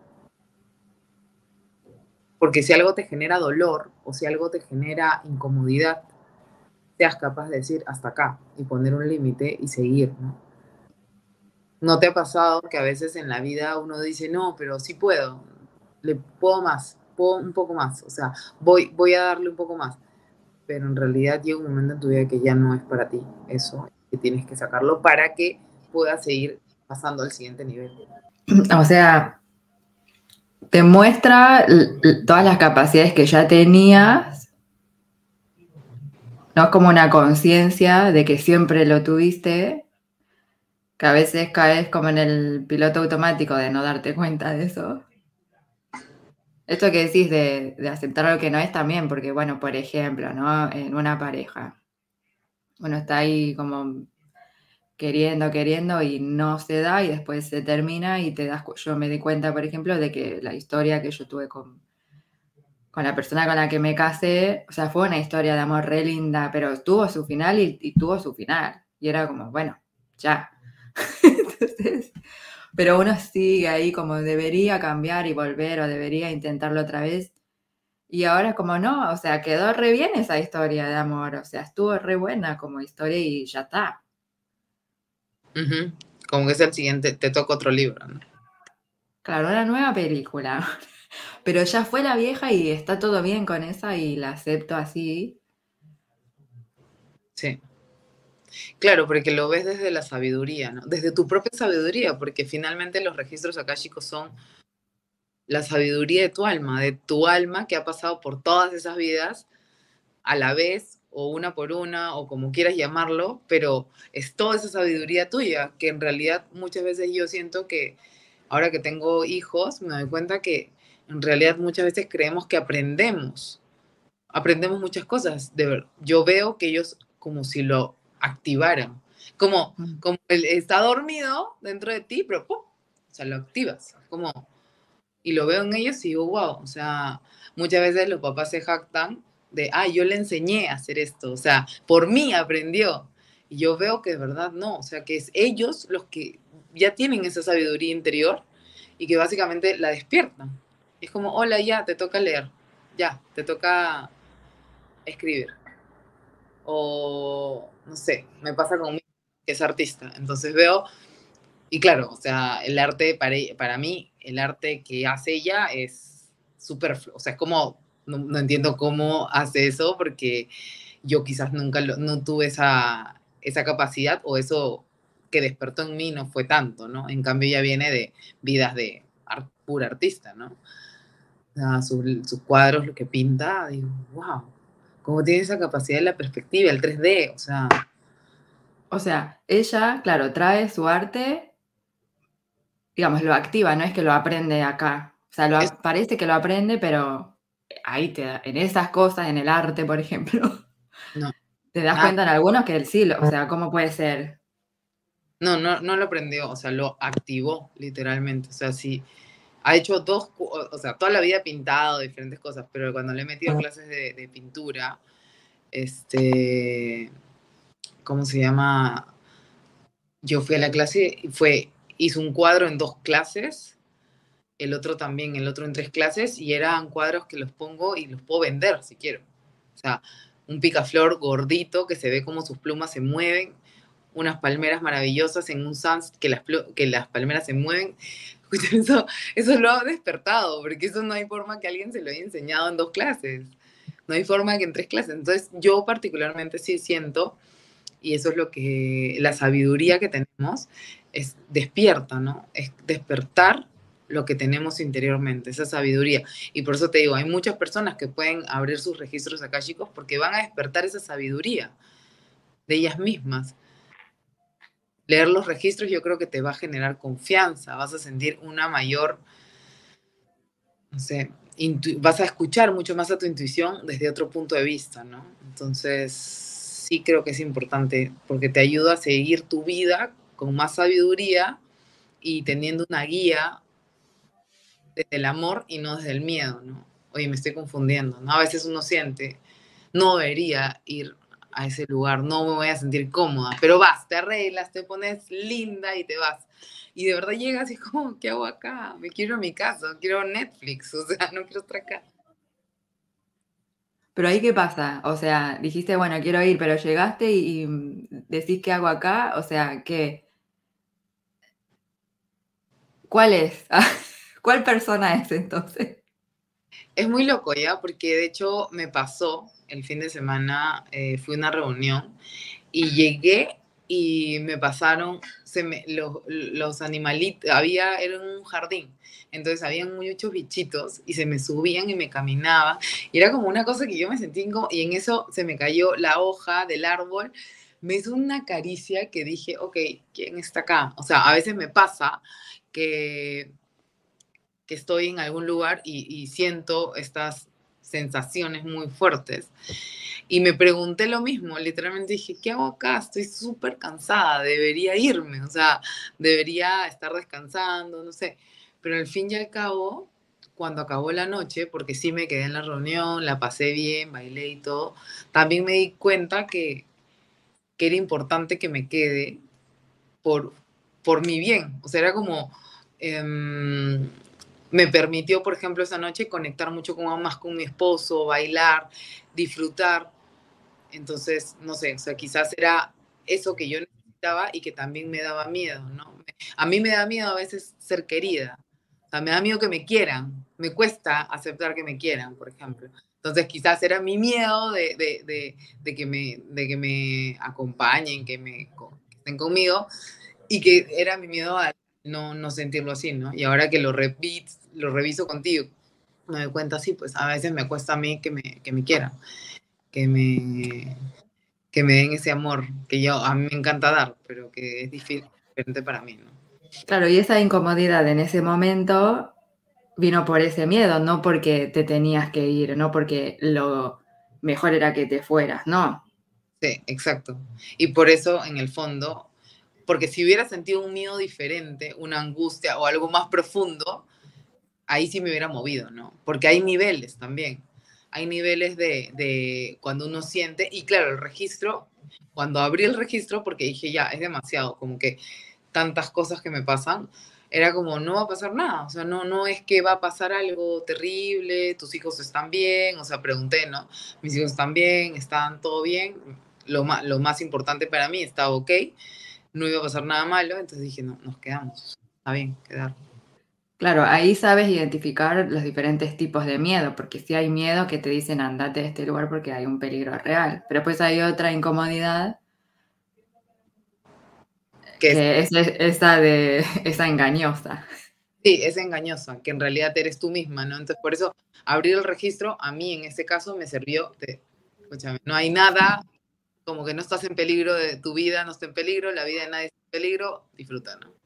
Porque si algo te genera dolor o si algo te genera incomodidad, seas capaz de decir hasta acá y poner un límite y seguir, ¿no? ¿No te ha pasado que a veces en la vida uno dice, no, pero sí puedo, le puedo más, puedo un poco más, o sea, voy, voy a darle un poco más, pero en realidad llega un momento en tu vida que ya no es para ti eso, que tienes que sacarlo para que puedas seguir pasando al siguiente nivel? O sea, te muestra todas las capacidades que ya tenías No es como una conciencia de que siempre lo tuviste, que a veces caes como en el piloto automático de no darte cuenta de eso. Esto que decís de, de aceptar lo que no es también, porque bueno, por ejemplo, ¿no? En una pareja, uno está ahí como queriendo, queriendo y no se da y después se termina y te das, yo me di cuenta, por ejemplo, de que la historia que yo tuve con, con la persona con la que me casé, o sea, fue una historia de amor re linda, pero tuvo su final y, y tuvo su final. Y era como, bueno, ya. Entonces, pero uno sigue ahí como debería cambiar y volver o debería intentarlo otra vez. Y ahora como no, o sea, quedó re bien esa historia de amor, o sea, estuvo re buena como historia y ya está. Uh-huh. Como que es el siguiente, te toca otro libro, ¿no? Claro, una nueva película. Pero ya fue la vieja y está todo bien con esa y la acepto así. Sí. Claro, porque lo ves desde la sabiduría, ¿no? Desde tu propia sabiduría, porque finalmente los registros akáshicos son la sabiduría de tu alma, de tu alma que ha pasado por todas esas vidas a la vez, o una por una, o como quieras llamarlo, pero es toda esa sabiduría tuya, que en realidad muchas veces yo siento que ahora que tengo hijos, me doy cuenta que en realidad muchas veces creemos que aprendemos, aprendemos muchas cosas. De ver, yo veo que ellos como si lo activaran, como, Mm. como él está dormido dentro de ti, pero ¡pum! O sea, lo activas, como, y lo veo en ellos y digo, wow, o sea, muchas veces los papás se jactan de, ah, yo le enseñé a hacer esto, o sea, por mí aprendió. Y yo veo que de verdad no, o sea, que es ellos los que ya tienen esa sabiduría interior y que básicamente la despiertan. Es como, hola, ya, te toca leer, ya, te toca escribir. O, no sé, me pasa conmigo, que es artista. Entonces veo, y claro, o sea, el arte, para, para mí, el arte que hace ella es súper, o sea, es como, no, no, entiendo cómo hace eso, porque yo quizás nunca lo, no tuve esa, esa capacidad o eso que despertó en mí no fue tanto, ¿no? En cambio ella viene de vidas de art, pura artista, ¿no? O sea, sus, sus cuadros, lo que pinta, digo, wow, cómo tiene esa capacidad de la perspectiva, el tres D, o sea... O sea, ella, claro, trae su arte, digamos, lo activa, no es que lo aprende acá. O sea, lo, Es, parece que lo aprende, pero ahí te da, en esas cosas, en el arte, por ejemplo, no, te das nada. cuenta en algunos que el sí, lo, o sea, ¿cómo puede ser? No, no, no lo aprendió, o sea, lo activó literalmente. O sea, sí, ha hecho dos, o sea, toda la vida ha pintado diferentes cosas, pero cuando le he metido a clases de, de pintura, este, ¿cómo se llama? Yo fui a la clase y fue, hizo un cuadro en dos clases, el otro también, el otro en tres clases, y eran cuadros que los pongo y los puedo vender si quiero. O sea, un picaflor gordito que se ve como sus plumas se mueven, unas palmeras maravillosas en un sunset que las, que las palmeras se mueven. Eso, eso lo ha despertado, porque eso no hay forma que alguien se lo haya enseñado en dos clases. No hay forma que en tres clases. Entonces, yo particularmente sí siento, y eso es lo que la sabiduría que tenemos, es despierta, ¿no? Es despertar lo que tenemos interiormente, esa sabiduría. Y por eso te digo, hay muchas personas que pueden abrir sus registros akáshicos porque van a despertar esa sabiduría de ellas mismas. Leer los registros yo creo que te va a generar confianza, vas a sentir una mayor, no sé, vas a escuchar mucho más a tu intuición desde otro punto de vista, ¿no? Entonces, sí creo que es importante porque te ayuda a seguir tu vida con más sabiduría y teniendo una guía desde el amor y no desde el miedo, ¿no? Oye, me estoy confundiendo, ¿no? A veces uno siente, no debería ir a ese lugar, no me voy a sentir cómoda, pero vas, te arreglas, te pones linda y te vas. Y de verdad llegas y es como, ¿qué hago acá? Me quiero a mi casa, quiero Netflix, o sea, no quiero estar acá. Pero ahí, ¿qué pasa? O sea, dijiste, bueno, quiero ir, pero llegaste y, y decís, ¿qué hago acá? O sea, ¿qué? ¿Cuál es? ¿Cuál persona es entonces? Es muy loco ya, porque de hecho me pasó el fin de semana, eh, fui a una reunión y llegué y me pasaron se me, los, los animalitos, había, era un jardín, entonces habían muchos bichitos y se me subían y me caminaban, y era como una cosa que yo me sentí incómoda, y en eso se me cayó la hoja del árbol, me hizo una caricia que dije, ok, ¿quién está acá? O sea, a veces me pasa que, que estoy en algún lugar y, y siento estas sensaciones muy fuertes. Y me pregunté lo mismo, literalmente dije, ¿qué hago acá? Estoy súper cansada, debería irme, o sea, debería estar descansando, no sé. Pero al fin y al cabo, cuando acabó la noche, porque sí me quedé en la reunión, la pasé bien, bailé y todo, también me di cuenta que, que era importante que me quede por, por mi bien. O sea, era como, eh, me permitió, por ejemplo, esa noche conectar mucho con, más con mi esposo, bailar, disfrutar. Entonces, no sé, o sea, quizás era eso que yo necesitaba y que también me daba miedo, ¿no? A mí me da miedo a veces ser querida. O sea, me da miedo que me quieran. Me cuesta aceptar que me quieran, por ejemplo. Entonces, quizás era mi miedo de, de, de, de que, me, de que me acompañen, que, me, que estén conmigo, y que era mi miedo a no, no sentirlo así, ¿no? Y ahora que lo, revis, lo reviso contigo, me doy cuenta, sí, pues a veces me cuesta a mí que me, que me quieran, que me, que me den ese amor que yo, a mí me encanta dar, pero que es diferente para mí, ¿no? Claro, y esa incomodidad en ese momento vino por ese miedo, no porque te tenías que ir, no porque lo mejor era que te fueras, no. Sí, exacto. Y por eso, en el fondo, porque si hubiera sentido un miedo diferente, una angustia o algo más profundo, ahí sí me hubiera movido, ¿no? Porque hay niveles también. Hay niveles de, de cuando uno siente, y claro, el registro, cuando abrí el registro, porque dije, ya, es demasiado, como que tantas cosas que me pasan, era como, no va a pasar nada, o sea, no, no es que va a pasar algo terrible, tus hijos están bien, o sea, pregunté, ¿no? Mis hijos están bien, están todo bien, lo más, lo más importante para mí estaba ok, no iba a pasar nada malo, entonces dije, no, nos quedamos, está bien, quedar. Claro, ahí sabes identificar los diferentes tipos de miedo, porque si hay miedo que te dicen andate de este lugar porque hay un peligro real, pero pues hay otra incomodidad Que es, que es esa de esa engañosa. sí, es engañosa, que en realidad eres tú misma, ¿no? Entonces, por eso, abrir el registro, a mí en este caso me sirvió de, escúchame, no hay nada, como que no estás en peligro de tu vida, no está en peligro, la vida de nadie está en peligro, disfruta, ¿no?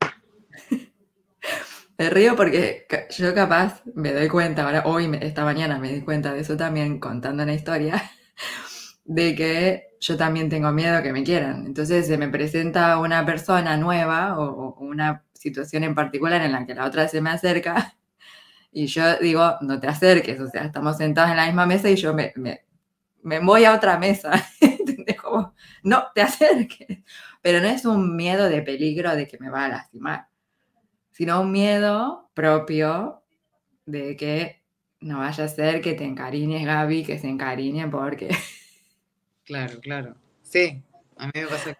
Me río porque yo capaz me doy cuenta, ahora hoy, esta mañana me di cuenta de eso también contando una historia, de que yo también tengo miedo que me quieran. Entonces se me presenta una persona nueva o, o una situación en particular en la que la otra se me acerca y yo digo, no te acerques, o sea, estamos sentados en la misma mesa y yo me, me, me voy a otra mesa, ¿entendés? Como, no te acerques. Pero no es un miedo de peligro de que me va a lastimar, sino un miedo propio de que no vaya a ser que te encariñes, Gaby, que se encariñe porque... Claro, claro. Sí, a mí me pasa.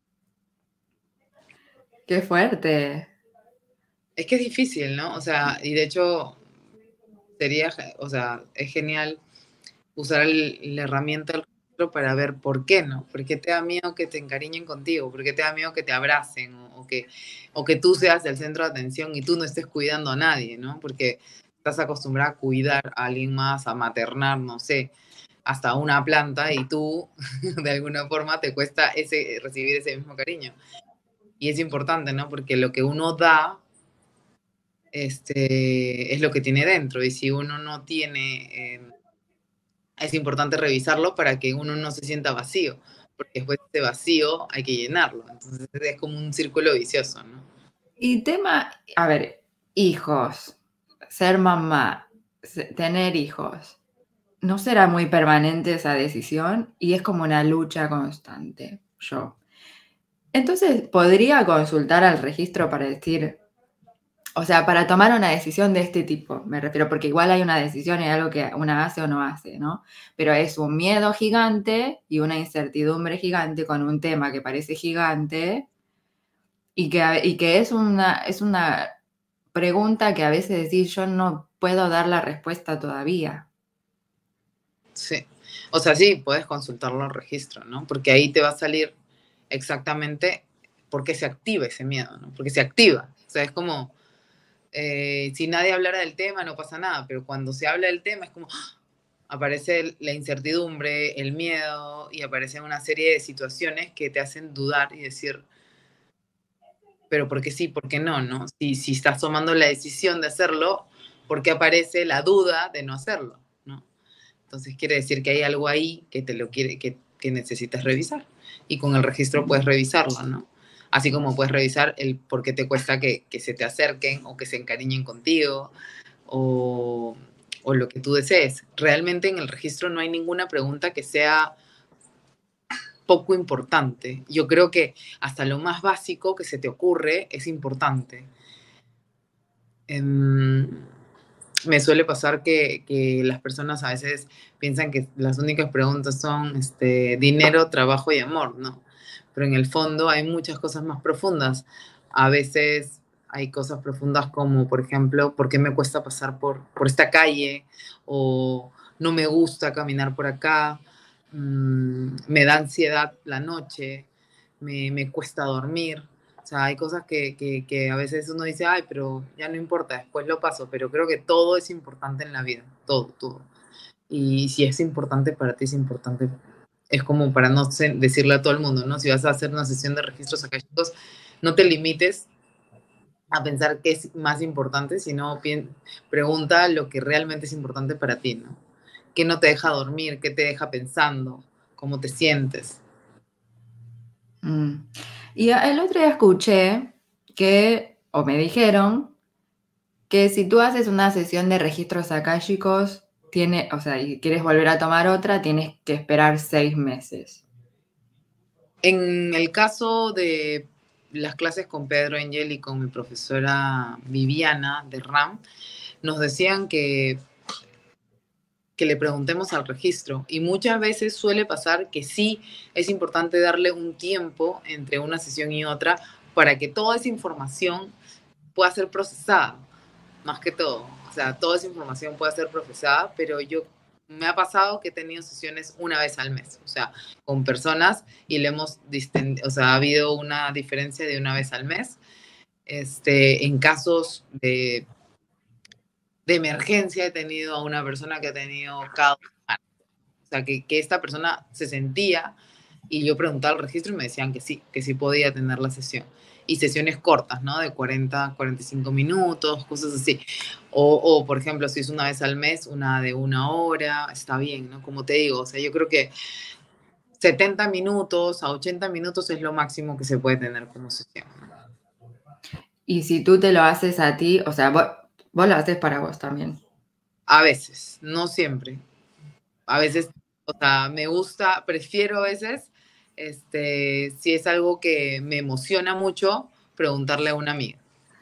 ¡Qué fuerte! Es que es difícil, ¿no? O sea, y de hecho sería, o sea, es genial usar el, la herramienta del registro para ver por qué, ¿no? ¿Por qué te da miedo que te encariñen contigo? ¿Por qué te da miedo que te abracen? O, o que, o que tú seas el centro de atención y tú no estés cuidando a nadie, ¿no? Porque estás acostumbrada a cuidar a alguien más, a maternar, no sé, hasta una planta y tú, de alguna forma, te cuesta ese, recibir ese mismo cariño. Y es importante, ¿no? Porque lo que uno da este, es lo que tiene dentro. Y si uno no tiene, eh, es importante revisarlo para que uno no se sienta vacío, porque después de ese vacío hay que llenarlo. Entonces es como un círculo vicioso, ¿no? Y tema, a ver, hijos, ser mamá, tener hijos, no será muy permanente esa decisión y es como una lucha constante, yo. Entonces, podría consultar al registro para decir, o sea, para tomar una decisión de este tipo, me refiero, porque igual hay una decisión y algo que una hace o no hace, ¿no? Pero es un miedo gigante y una incertidumbre gigante con un tema que parece gigante y que, y que es, una, es una pregunta que a veces decís, yo no puedo dar la respuesta todavía. Sí. O sea, sí, puedes consultarlo al registro, ¿no? Porque ahí te va a salir exactamente por qué se activa ese miedo, ¿no? Porque se activa. O sea, es como, eh, si nadie hablara del tema no pasa nada, pero cuando se habla del tema es como, ¡ah! Aparece la incertidumbre, el miedo y aparecen una serie de situaciones que te hacen dudar y decir, pero ¿por qué sí, por qué no? ¿no? Si, si estás tomando la decisión de hacerlo, ¿por qué aparece la duda de no hacerlo? ¿no? Entonces quiere decir que hay algo ahí que, te lo quiere, que, que necesitas revisar. Y con el registro puedes revisarlo, ¿no? Así como puedes revisar el por qué te cuesta que, que se te acerquen o que se encariñen contigo o, o lo que tú desees. Realmente en el registro no hay ninguna pregunta que sea poco importante. Yo creo que hasta lo más básico que se te ocurre es importante. Um, me suele pasar que, que, las personas a veces piensan que las únicas preguntas son este, dinero, trabajo y amor, ¿no? Pero en el fondo hay muchas cosas más profundas. A veces hay cosas profundas como, por ejemplo, ¿por qué me cuesta pasar por, por esta calle? O no me gusta caminar por acá, mmm, me da ansiedad la noche, me, me cuesta dormir. O sea, hay cosas que, que, que, a veces uno dice, ay, pero ya no importa, después lo paso, pero creo que todo es importante en la vida, todo, todo. Y si es importante para ti, es importante. Es como para no decirle a todo el mundo, ¿no? Si vas a hacer una sesión de registros akáshicos, no te limites a pensar qué es más importante, sino pregunta lo que realmente es importante para ti, ¿no? ¿Qué no te deja dormir? ¿Qué te deja pensando? ¿Cómo te sientes? Mm. Y el otro día escuché que, o me dijeron, que si tú haces una sesión de registros akáshicos, tiene, o sea, y quieres volver a tomar otra, tienes que esperar seis meses. En el caso de las clases con Pedro Engel y con mi profesora Viviana de RAM, nos decían que, que le preguntemos al registro. Y muchas veces suele pasar que sí es importante darle un tiempo entre una sesión y otra para que toda esa información pueda ser procesada, más que todo. O sea, toda esa información pueda ser procesada, pero yo me ha pasado que he tenido sesiones una vez al mes, o sea, con personas y le hemos, o sea, ha habido una diferencia de una vez al mes. Este, en casos de, de emergencia he tenido a una persona que ha tenido cada semana. O sea, que, que esta persona se sentía y yo preguntaba al registro y me decían que sí, que sí podía tener la sesión. Y sesiones cortas, ¿no? De cuarenta, cuarenta y cinco minutos, cosas así. O, o, por ejemplo, si es una vez al mes, una de una hora, está bien, ¿no? Como te digo, o sea, yo creo que setenta minutos a ochenta minutos es lo máximo que se puede tener como sesión, ¿no? Y si tú te lo haces a ti, o sea, vos, vos lo haces para vos también. A veces, no siempre. A veces, o sea, me gusta, prefiero a veces, este, si es algo que me emociona mucho, preguntarle a una amiga.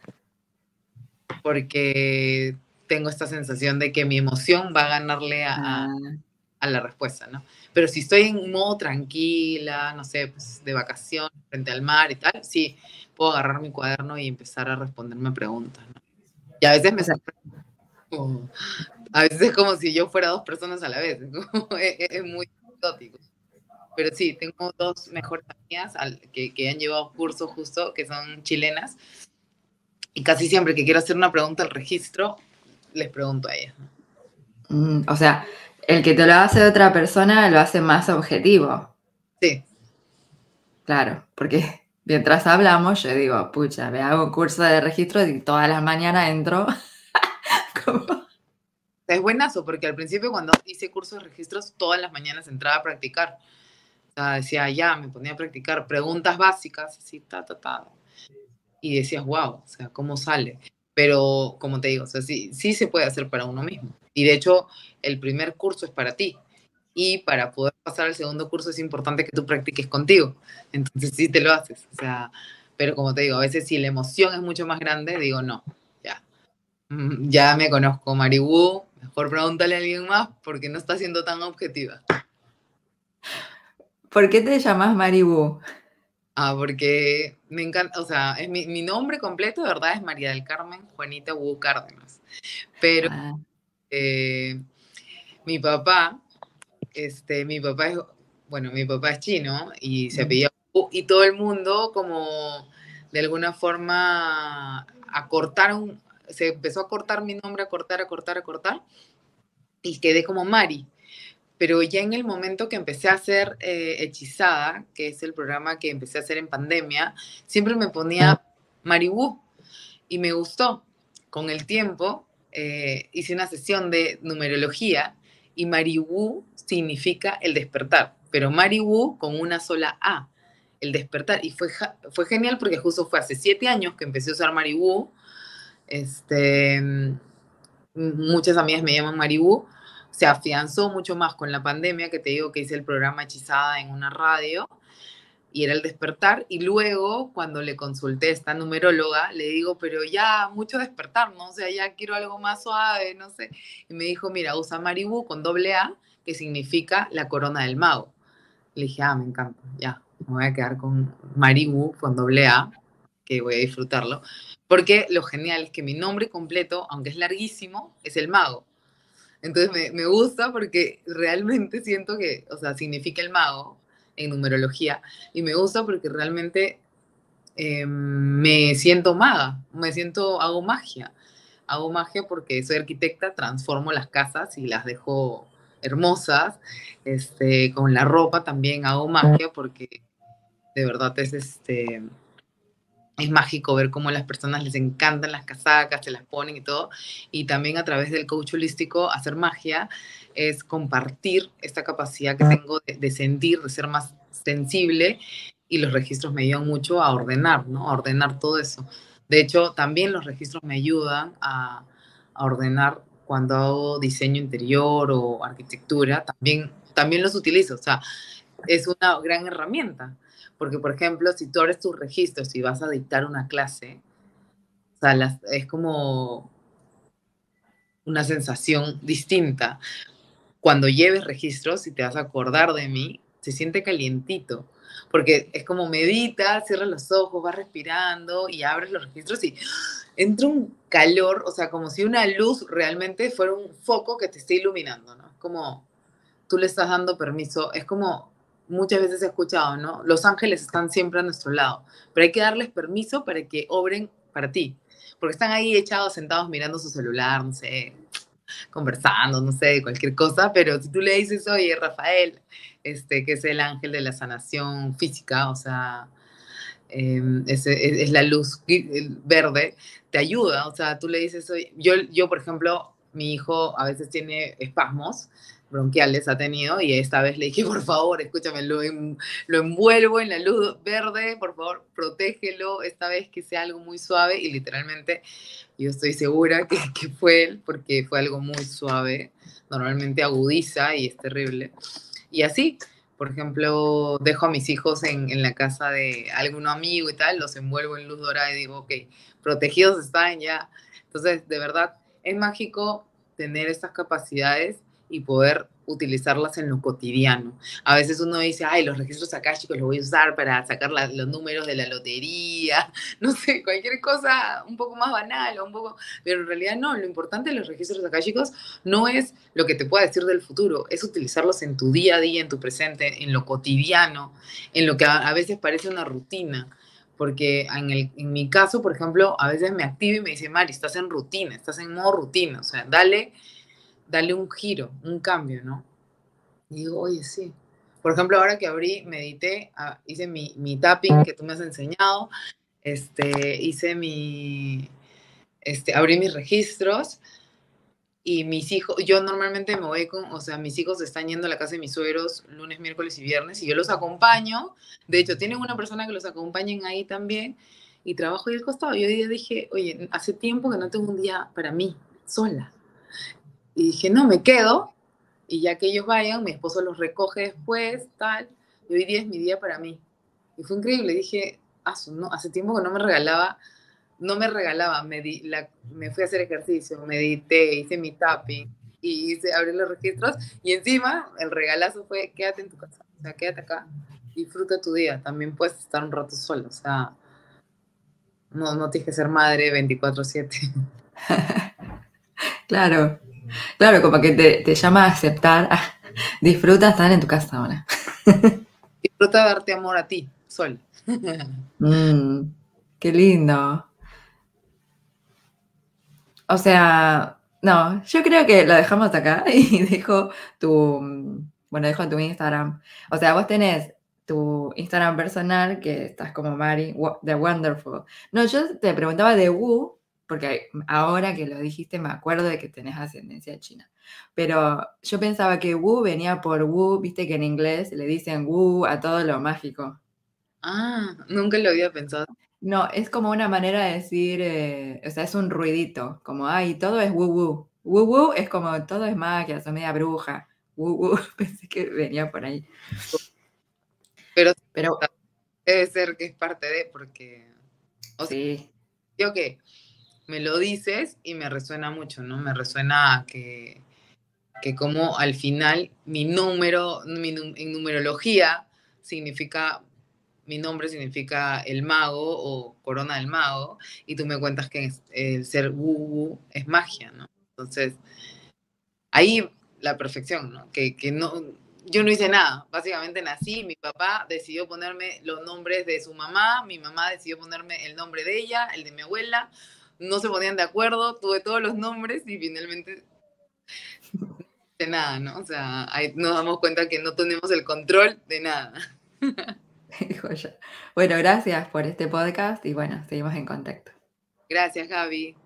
Porque tengo esta sensación de que mi emoción va a ganarle a, a, a la respuesta, ¿no? Pero si estoy en modo tranquila, no sé, pues de vacaciones, frente al mar y tal, sí, puedo agarrar mi cuaderno y empezar a responderme preguntas, ¿no? Y a veces me O sea, como, a veces es como si yo fuera dos personas a la vez, ¿no? es, es muy exótico. Pero sí, tengo dos mejores amigas al, que, que han llevado cursos justo, que son chilenas, y casi siempre que quiero hacer una pregunta al registro, les pregunto a ellas, ¿no? Mm, o sea, el que te lo hace otra persona lo hace más objetivo. Sí. Claro, porque mientras hablamos yo digo, pucha, me hago un curso de registro y todas las mañanas entro. Como... Es buenazo, porque al principio cuando hice cursos de registros, todas las mañanas entraba a practicar. O sea, decía, ya, me ponía a practicar preguntas básicas, así, ta, ta, ta. Y decías, wow, o sea, ¿cómo sale? Pero, como te digo, o sea, sí, sí se puede hacer para uno mismo. Y de hecho, el primer curso es para ti. Y para poder pasar al segundo curso es importante que tú practiques contigo. Entonces sí te lo haces. O sea, pero como te digo, a veces si la emoción es mucho más grande, digo, no, ya. Ya me conozco, Maribu, mejor pregúntale a alguien más porque no está siendo tan objetiva. ¿Por qué te llamas Maribu? Ah, porque me encanta, o sea, es mi, mi nombre completo de verdad es María del Carmen Juanita Wu Cárdenas. Pero Ah. eh, mi papá, este, mi papá es, bueno, mi papá es chino y se apellida Wu y todo el mundo como de alguna forma acortaron, se empezó a cortar mi nombre, a cortar, a cortar, a cortar, y quedé como Mari. Pero ya en el momento que empecé a hacer eh, Hechizada, que es el programa que empecé a hacer en pandemia, siempre me ponía Maribu y me gustó. Con el tiempo eh, hice una sesión de numerología y Maribu significa el despertar, pero Maribu con una sola A, el despertar. Y fue, fue genial porque justo fue hace siete años que empecé a usar Maribu. Este, muchas amigas me llaman Maribu. Se afianzó mucho más con la pandemia, que te digo que hice el programa Hechizada en una radio, y era el despertar, y luego cuando le consulté a esta numeróloga, le digo, pero ya, mucho despertar, ¿no? O sea, ya quiero algo más suave, no sé. Y me dijo, mira, usa Maribu con doble A, que significa la corona del mago. Le dije, ah, me encanta, ya, me voy a quedar con Maribu con doble A, que voy a disfrutarlo, porque lo genial es que mi nombre completo, aunque es larguísimo, es el mago. Entonces me, me gusta porque realmente siento que, o sea, significa el mago en numerología, y me gusta porque realmente eh, me siento maga, me siento, hago magia, hago magia porque soy arquitecta, transformo las casas y las dejo hermosas, este, con la ropa también hago magia porque de verdad es este... Es mágico ver cómo a las personas les encantan las casacas, se las ponen y todo. Y también a través del coach holístico, hacer magia es compartir esta capacidad que tengo de, de sentir, de ser más sensible. Y los registros me ayudan mucho a ordenar, ¿no? A ordenar todo eso. De hecho, también los registros me ayudan a, a ordenar cuando hago diseño interior o arquitectura. También, también los utilizo. O sea, es una gran herramienta. Porque, por ejemplo, si tú abres tus registros y vas a dictar una clase, o sea, las, es como una sensación distinta. Cuando lleves registros y te vas a acordar de mí, se siente calientito. Porque es como meditas, cierras los ojos, vas respirando y abres los registros y entra un calor, o sea, como si una luz realmente fuera un foco que te esté iluminando, ¿no? Es como tú le estás dando permiso, es como muchas veces he escuchado, ¿no? Los ángeles están siempre a nuestro lado, pero hay que darles permiso para que obren para ti, porque están ahí echados, sentados, mirando su celular, no sé, conversando, no sé, cualquier cosa, pero si tú le dices, oye, Rafael, este, que es el ángel de la sanación física, o sea, eh, es, es, es, la luz verde, te ayuda, o sea, tú le dices, oye, yo, yo, por ejemplo, mi hijo a veces tiene espasmos bronquiales, ha tenido, y esta vez le dije, por favor, escúchame, lo, en, lo envuelvo en la luz verde, por favor, protégelo, esta vez que sea algo muy suave, y literalmente yo estoy segura que, que fue él, porque fue algo muy suave, normalmente agudiza y es terrible. Y así, por ejemplo, dejo a mis hijos en, en la casa de algún amigo y tal, los envuelvo en luz dorada y digo, ok, protegidos están ya. Entonces, de verdad, es mágico tener estas capacidades y poder utilizarlas en lo cotidiano. A veces uno dice, ay, los registros akáshicos los voy a usar para sacar la, los números de la lotería, no sé, cualquier cosa un poco más banal, o un poco, pero en realidad no, lo importante de los registros akáshicos no es lo que te pueda decir del futuro, es utilizarlos en tu día a día, en tu presente, en lo cotidiano, en lo que a, a veces parece una rutina. Porque en, el, en mi caso, por ejemplo, a veces me activo y me dice, Mari, estás en rutina, estás en modo rutina, o sea, dale darle un giro, un cambio, ¿no? Y digo, oye, sí. Por ejemplo, ahora que abrí, medité, uh, hice mi, mi tapping que tú me has enseñado, este, hice mi, este, abrí mis registros y mis hijos, yo normalmente me voy con, o sea, mis hijos están yendo a la casa de mis suegros lunes, miércoles y viernes y yo los acompaño. De hecho, tienen una persona que los acompañen ahí también y trabajo ahí al costado. Yo hoy día dije, oye, hace tiempo que no tengo un día para mí, sola. Y dije, no, me quedo, y ya que ellos vayan, mi esposo los recoge después, tal, y hoy día es mi día para mí. Y fue increíble, dije, ah, no, hace tiempo que no me regalaba, no me regalaba, me, di, la, me fui a hacer ejercicio, medité, hice mi tapping, y hice, abrí los registros, y encima el regalazo fue, quédate en tu casa, o sea, quédate acá, disfruta tu día, también puedes estar un rato solo, o sea, no, no tienes que ser madre veinticuatro siete. Claro. Claro, como que te, te llama a aceptar, ah, disfruta estar en tu casa ahora. Disfruta darte amor a ti, sola. Mm, qué lindo. O sea, no, yo creo que lo dejamos acá y dejo tu, mm, bueno, dejo tu Instagram. O sea, vos tenés tu Instagram personal, que estás como Mari, Wo- The Wonderful. No, yo te preguntaba de Wu, porque ahora que lo dijiste me acuerdo de que tenés ascendencia china. Pero yo pensaba que Wu venía por Wu, viste que en inglés le dicen Wu a todo lo mágico. Ah, nunca lo había pensado. No, es como una manera de decir, eh, o sea, es un ruidito, como, ay, todo es woo woo. Woo woo es como todo es magia, soy media bruja. Woo woo, pensé que venía por ahí. Pero Pero debe ser que es parte de, porque, o sea, sí, yo que me lo dices y me resuena mucho, ¿no? Me resuena que, que como al final mi número, mi, en numerología significa, mi nombre significa el mago o corona del mago, y tú me cuentas que el ser wu es magia, ¿no? Entonces, ahí la perfección, ¿no? Que, que no, yo no hice nada, básicamente nací, mi papá decidió ponerme los nombres de su mamá, mi mamá decidió ponerme el nombre de ella, el de mi abuela, no se ponían de acuerdo, tuve todos los nombres y finalmente de nada, ¿no? O sea, ahí nos damos cuenta que no tenemos el control de nada. joya. Bueno, gracias por este podcast y bueno, seguimos en contacto. Gracias, Gaby.